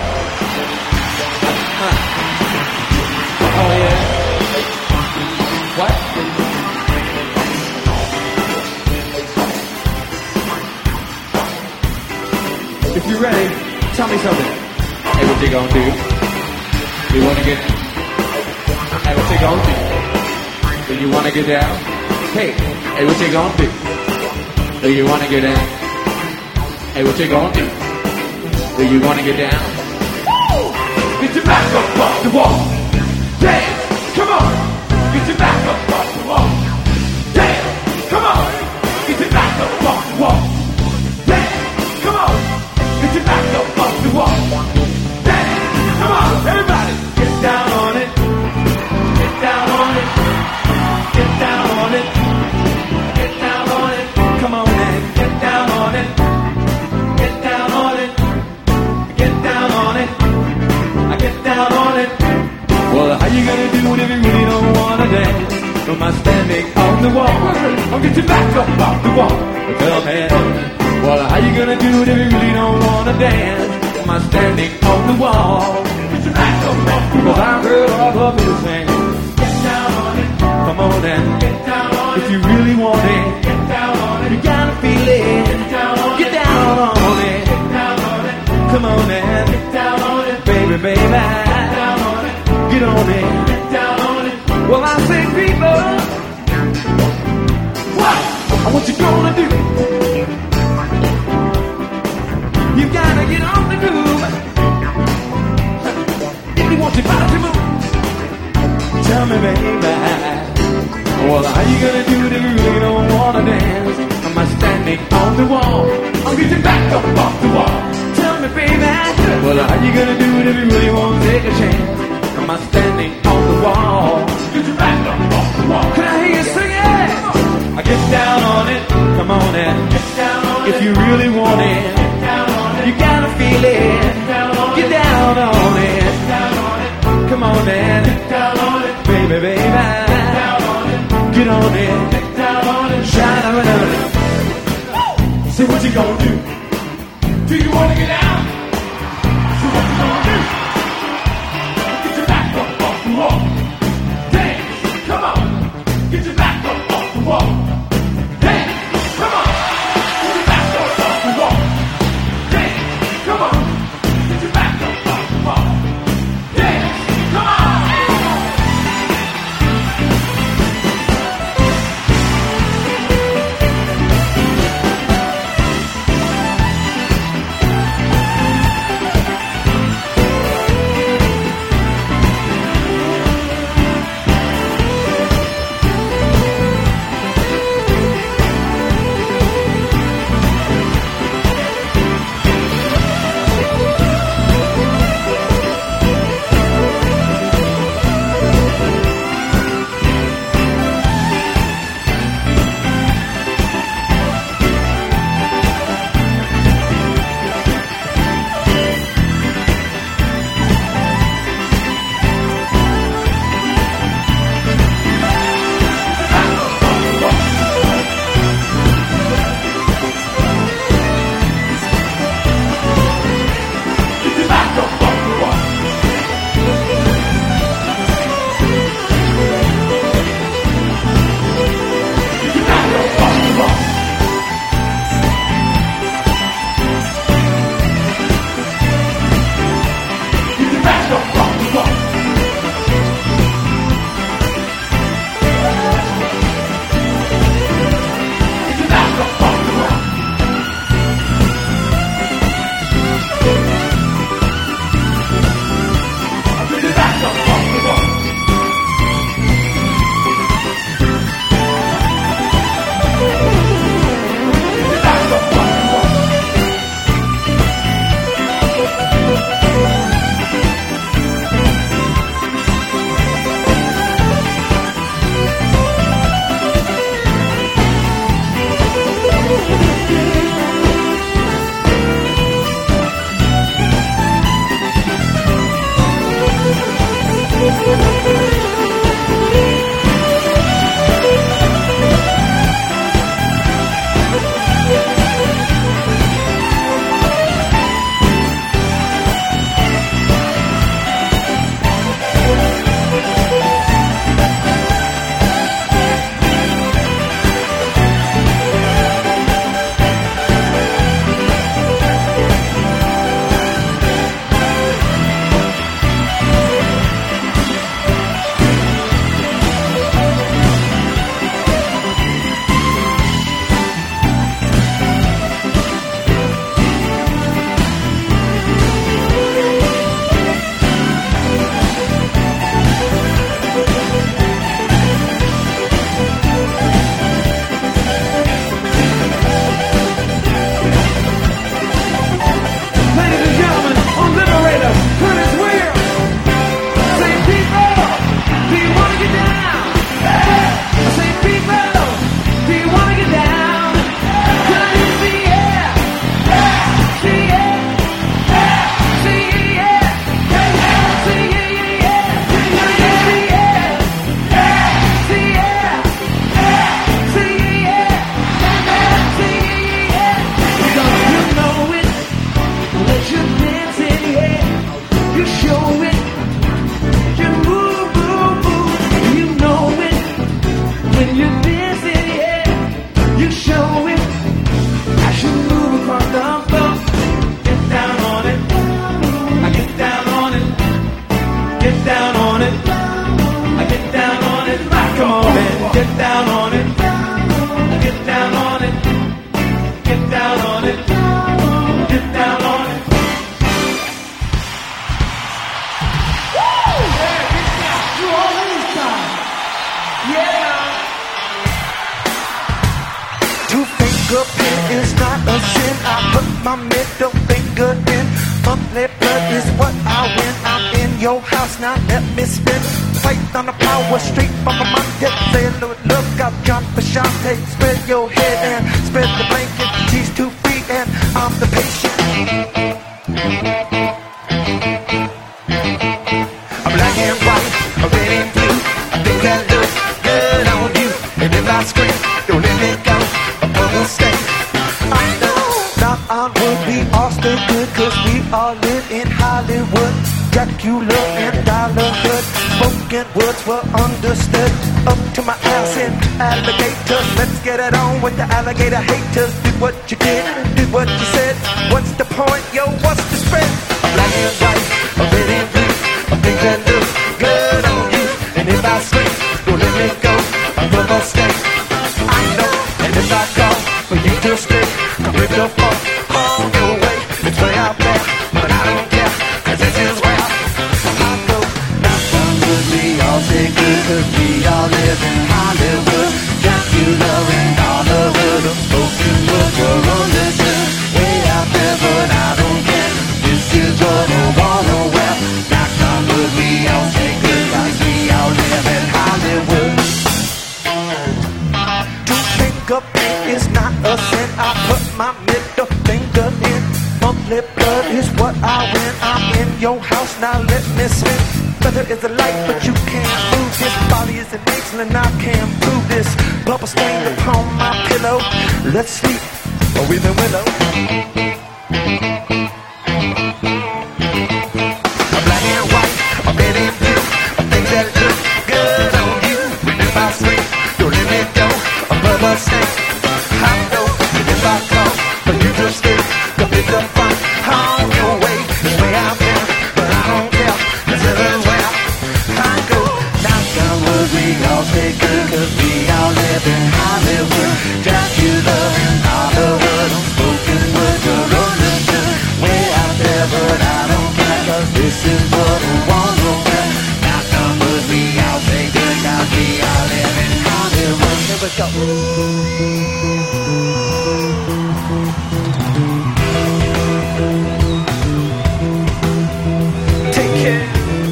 Oh, yeah. What? If you're ready, tell me something. Hey, what you gonna do? You wanna get... Hey, what you gonna do? Do you wanna get down? Hey, what you gonna do? Do you wanna get down? Hey, what you gonna do? Do you wanna get down? Woo! Get your back up off the wall. Dance, come on. Get your back up off the wall. Dance, come on. Get your back up off the wall. Dance, come on. Am I standing on the wall? I'll get you back up off the wall. Tell me, well, how you gonna do it if you really don't wanna dance? Am I standing on the wall? Get you back up off the wall. 'Cause I heard all of you saying, get down on it. Come on and get down on it. If you really want it, get down on it. You gotta feel it. Get down on it. Get down on it. Get down on it. Come on and get down on it. Baby, baby. Get down on it. Get on it. Get down on it. Well, I say, people, what you gonna do? You gotta get on the groove. If you want your body to move, tell me, baby, well, how you gonna do it if you really don't wanna dance? Am I standing on the wall? I'll get you back up off the wall. Tell me, baby, well, how you gonna do it if you really wanna take a chance? Am I standing on the wall? Get you back up off the wall. Can I hear you sing it? I get down on it. Come on and get down on it. If you really want it, get down on it. You gotta feel it. Get down on it. Get down on it. Get down on it. Come on and get down on it. Baby, baby. Get down on it. Get on it. Get down on it. Shine on it. Say what you gonna do. Do you wanna get out? So what you gonna do? Get your back up off the wall. Dance. Come on. Get your back up off the wall. Dance. Come on. Get your back up off the wall. Dance. Come on. Get your back up off the wall. Dance. Come on. show it. You move, move, move. You know it. When you're busy, yeah, you show it. I should move across the floor. Get down on it. I get down on it. Get down on it. I get down on it. Come on, man. Get down on it. Get down on it. Get down on it. Get down on it. Two-finger pin is not a sin. I put my middle finger in. Monthly blood is what I win. I'm in your house now. Let me spin. Fight on the power street from my Monday. Say look out, John Pashante. Spread your head and spread the blanket. She's 2 feet and I'm the patient. I'm black and white, I'm red and blue. I think that looks good on you. And if I scream, don't let me go. Above stay. I know now I would be Austin good, cause we all live in Hollywood. Dracula and Dollar Hood. Spoken words were understood. Up to my ass in alligators. Let's get it on with the alligator haters. Do what you did, do what you said. What's the point, yo, what's the spread? A black and white, a red and blue. A thing that looks good on you. And if I scream, don't let me go. I'm gonna stay. I know, and if I call for you to stay, come with the funk on your way. It's way out there, but I don't care, cause this is where I go. Now come with me, all say good, cause we all live in Hollywood. Dracula and all the hood, of spoken words were understood. Way out there, but I don't care, this is what I wanna wear. Now come with me, all say good, cause we all live in Hollywood. Two-finger pin is not a sin. I put my middle finger in. Monthly blood is what I win. I'm in your house, now let me spin. Weather is a light, but you can't move this. Body is an angel and I can't prove this. Bubble stain upon my pillow. Let's sleep with a willow. A black and white, a red and blue. Things that look good on you. When if I sleep, don't let me go. A bubble stain. I know, and if I call for you to stay, come pick the fun on your way. It's way out there, but I don't care. Cause everywhere I go, now come with me, all stay good, cause we all live in Hollywood. Dracula and Hollywood, unspoken words are understood. Way out there, but I don't care, cause this is what I want to wear. Now come with me, all stay good, cause we all live in Hollywood. Here we go. Take care.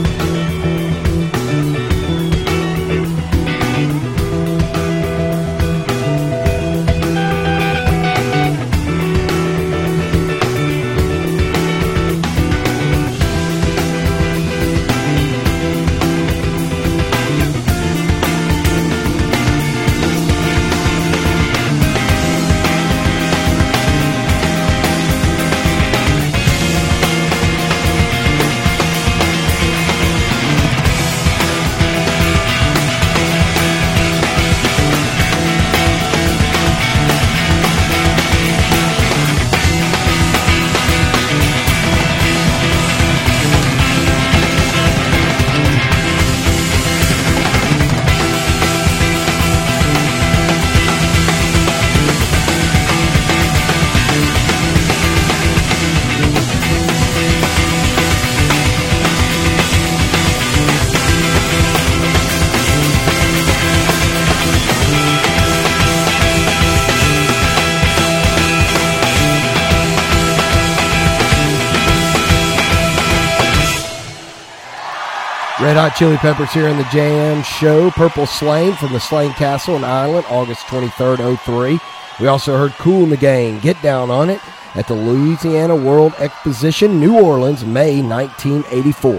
Red Hot Chili Peppers here in the Jam Show. Purple Slain from the Slain Castle in Ireland, August 23rd, 03. We also heard Kool and the Gang, Get Down on It, at the Louisiana World Exposition, New Orleans, May 1984.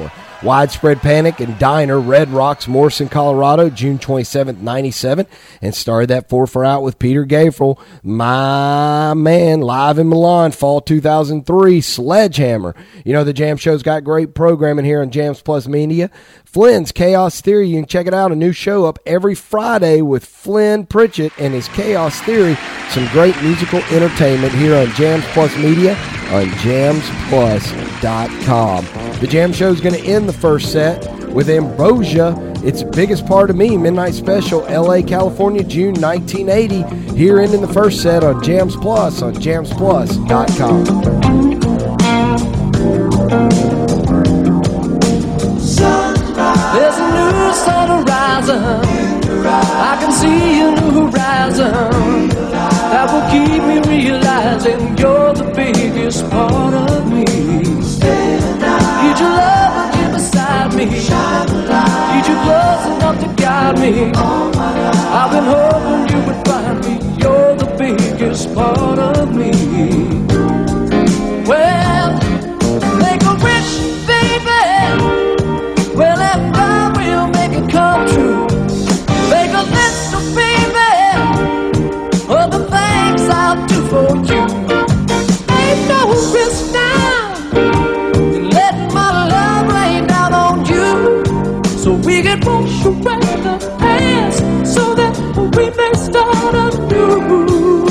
Widespread Panic and Diner, Red Rocks, Morrison, Colorado, June 27th, 97. And started that 4 Out with Peter Gabriel, my man, live in Milan, fall 2003, Sledgehammer. You know, the Jam Show's got great programming here on Jams Plus Media. Flynn's Chaos Theory, you can check it out, a new show up every Friday with Flynn Pritchett and his Chaos Theory. Some great musical entertainment here on Jams Plus Media on jamsplus.com. The Jam Show's going to end the first set with Ambrosia, It's Biggest Part of Me, Midnight Special, LA, California, June 1980. Here ending the first set on Jams Plus on jamsplus.com. There's a new sun horizon. I can see a new horizon that will keep me realizing you're the biggest part of me. Need your love and get beside me. Need you close enough to guide me. I've been hoping you would find me. You're the biggest part of me. Well, make a wish, baby. Well, if I will make it come true, make a list of baby of the things I'll do for you. Ain't no risk now in letting my love rain down on you, so we can wash away the past, so that we may start anew.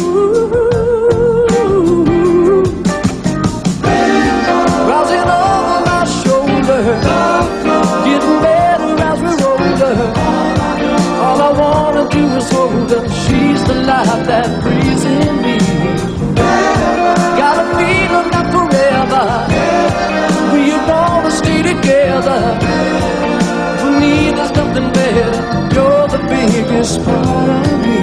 Rising over my shoulder, getting better as we roll her. All I wanna do is hold her. She's the life that breathes in me. Got a feeling that forever we are gonna stay together. For me, there's nothing better. You're the biggest part of me.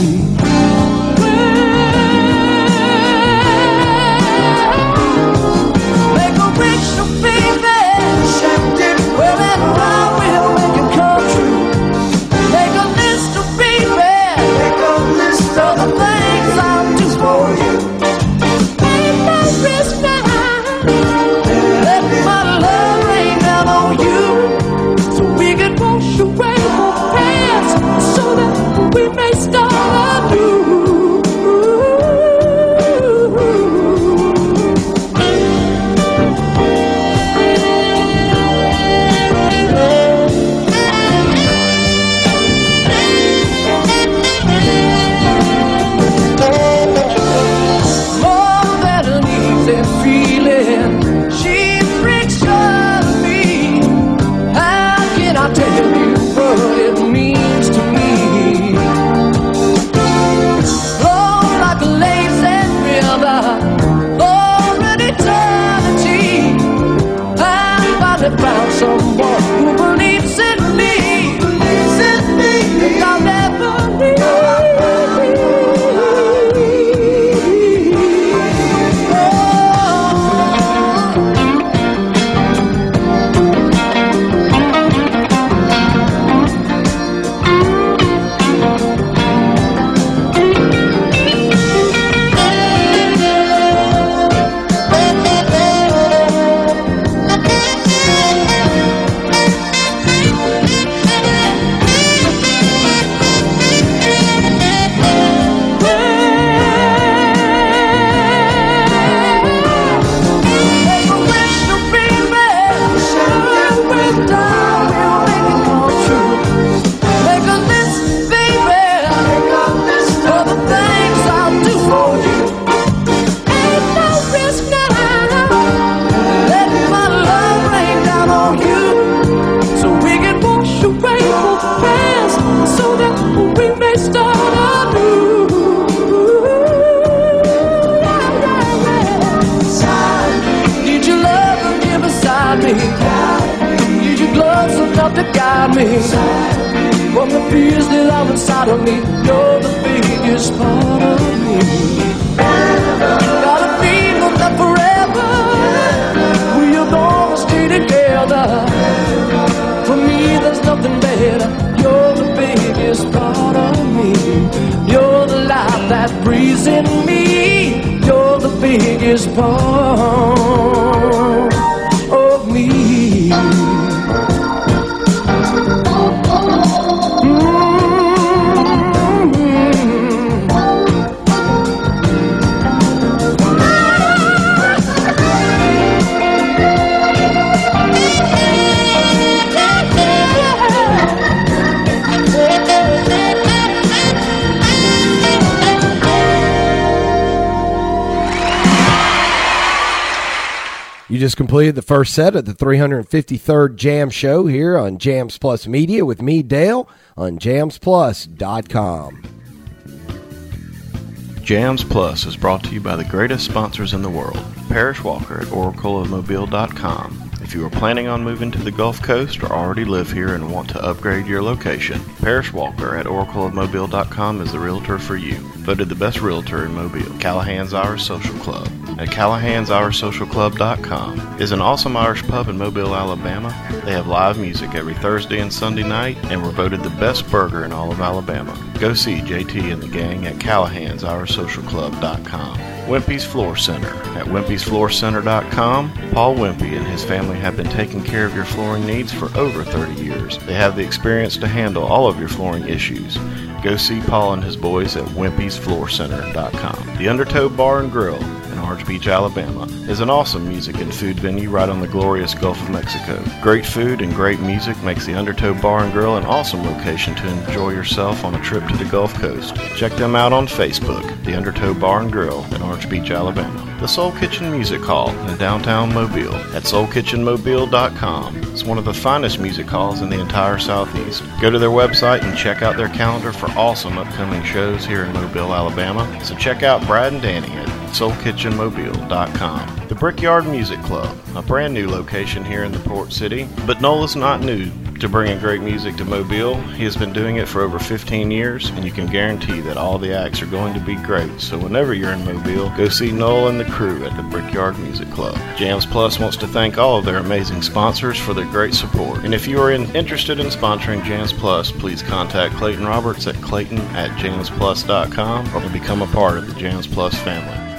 Make a wish, baby. Well, then I will make it come true. Make a list of baby. Make a list of the things I'll do for you. Ain't no risk now. Let my love rain down on you, so we can wash away the past, so that we may start anew. More than an easy feeling, she brings joy to me. How can I tell you what it means to me? Flow like a lazy river, for an eternity. I finally found someone who believes in me. And I'll never leave. To guide me from the fears that are inside of me. You're the biggest part of me. Got a feeling that forever we are gonna stay together. For me, there's nothing better. You're the biggest part of me. You're the life that breathes in me. You're the biggest part of me. You just completed the first set of the 353rd Jam Show here on Jams Plus Media with me, Dale, on jamsplus.com. Jams Plus is brought to you by the greatest sponsors in the world, Parrish Walker at oracleofmobile.com. If you are planning on moving to the Gulf Coast or already live here and want to upgrade your location, Parrish Walker at oracleofmobile.com is the realtor for you. Voted the best realtor in Mobile. Callahan's Irish Social Club at callahansirishsocialclub.com is an awesome Irish pub in Mobile, Alabama. They have live music every Thursday and Sunday night and were voted the best burger in all of Alabama. Go see JT and the gang at callahansirishsocialclub.com. Wimpy's Floor Center at wimpysfloorcenter.com. Paul Wimpy and his family have been taking care of your flooring needs for over 30 years. They have the experience to handle all of your flooring issues. Go see Paul and his boys at wimpysfloorcenter.com. The Undertow Bar and Grill in Orange Beach, Alabama is an awesome music and food venue right on the glorious Gulf of Mexico. Great food and great music makes the Undertow Bar and Grill an awesome location to enjoy yourself on a trip to the Gulf Coast. Check them out on Facebook, the Undertow Bar and Grill in Orange Beach, Alabama. The Soul Kitchen Music Hall in downtown Mobile at soulkitchenmobile.com. It's one of the finest music halls in the entire Southeast. Go to their website and check out their calendar for awesome upcoming shows here in Mobile, Alabama. So check out Brad and Danny at soulkitchenmobile.com. The Brickyard Music Club, a brand new location here in the Port City, but Noel is not new to bringing great music to Mobile. He has been doing it for over 15 years, and you can guarantee that all the acts are going to be great. So whenever you're in Mobile, go see Noel and the crew at the Brickyard Music Club. Jams Plus wants to thank all of their amazing sponsors for their great support. And if you are interested in sponsoring Jams Plus, please contact Clayton Roberts at clayton@jamsplus.com or become a part of the Jams Plus family.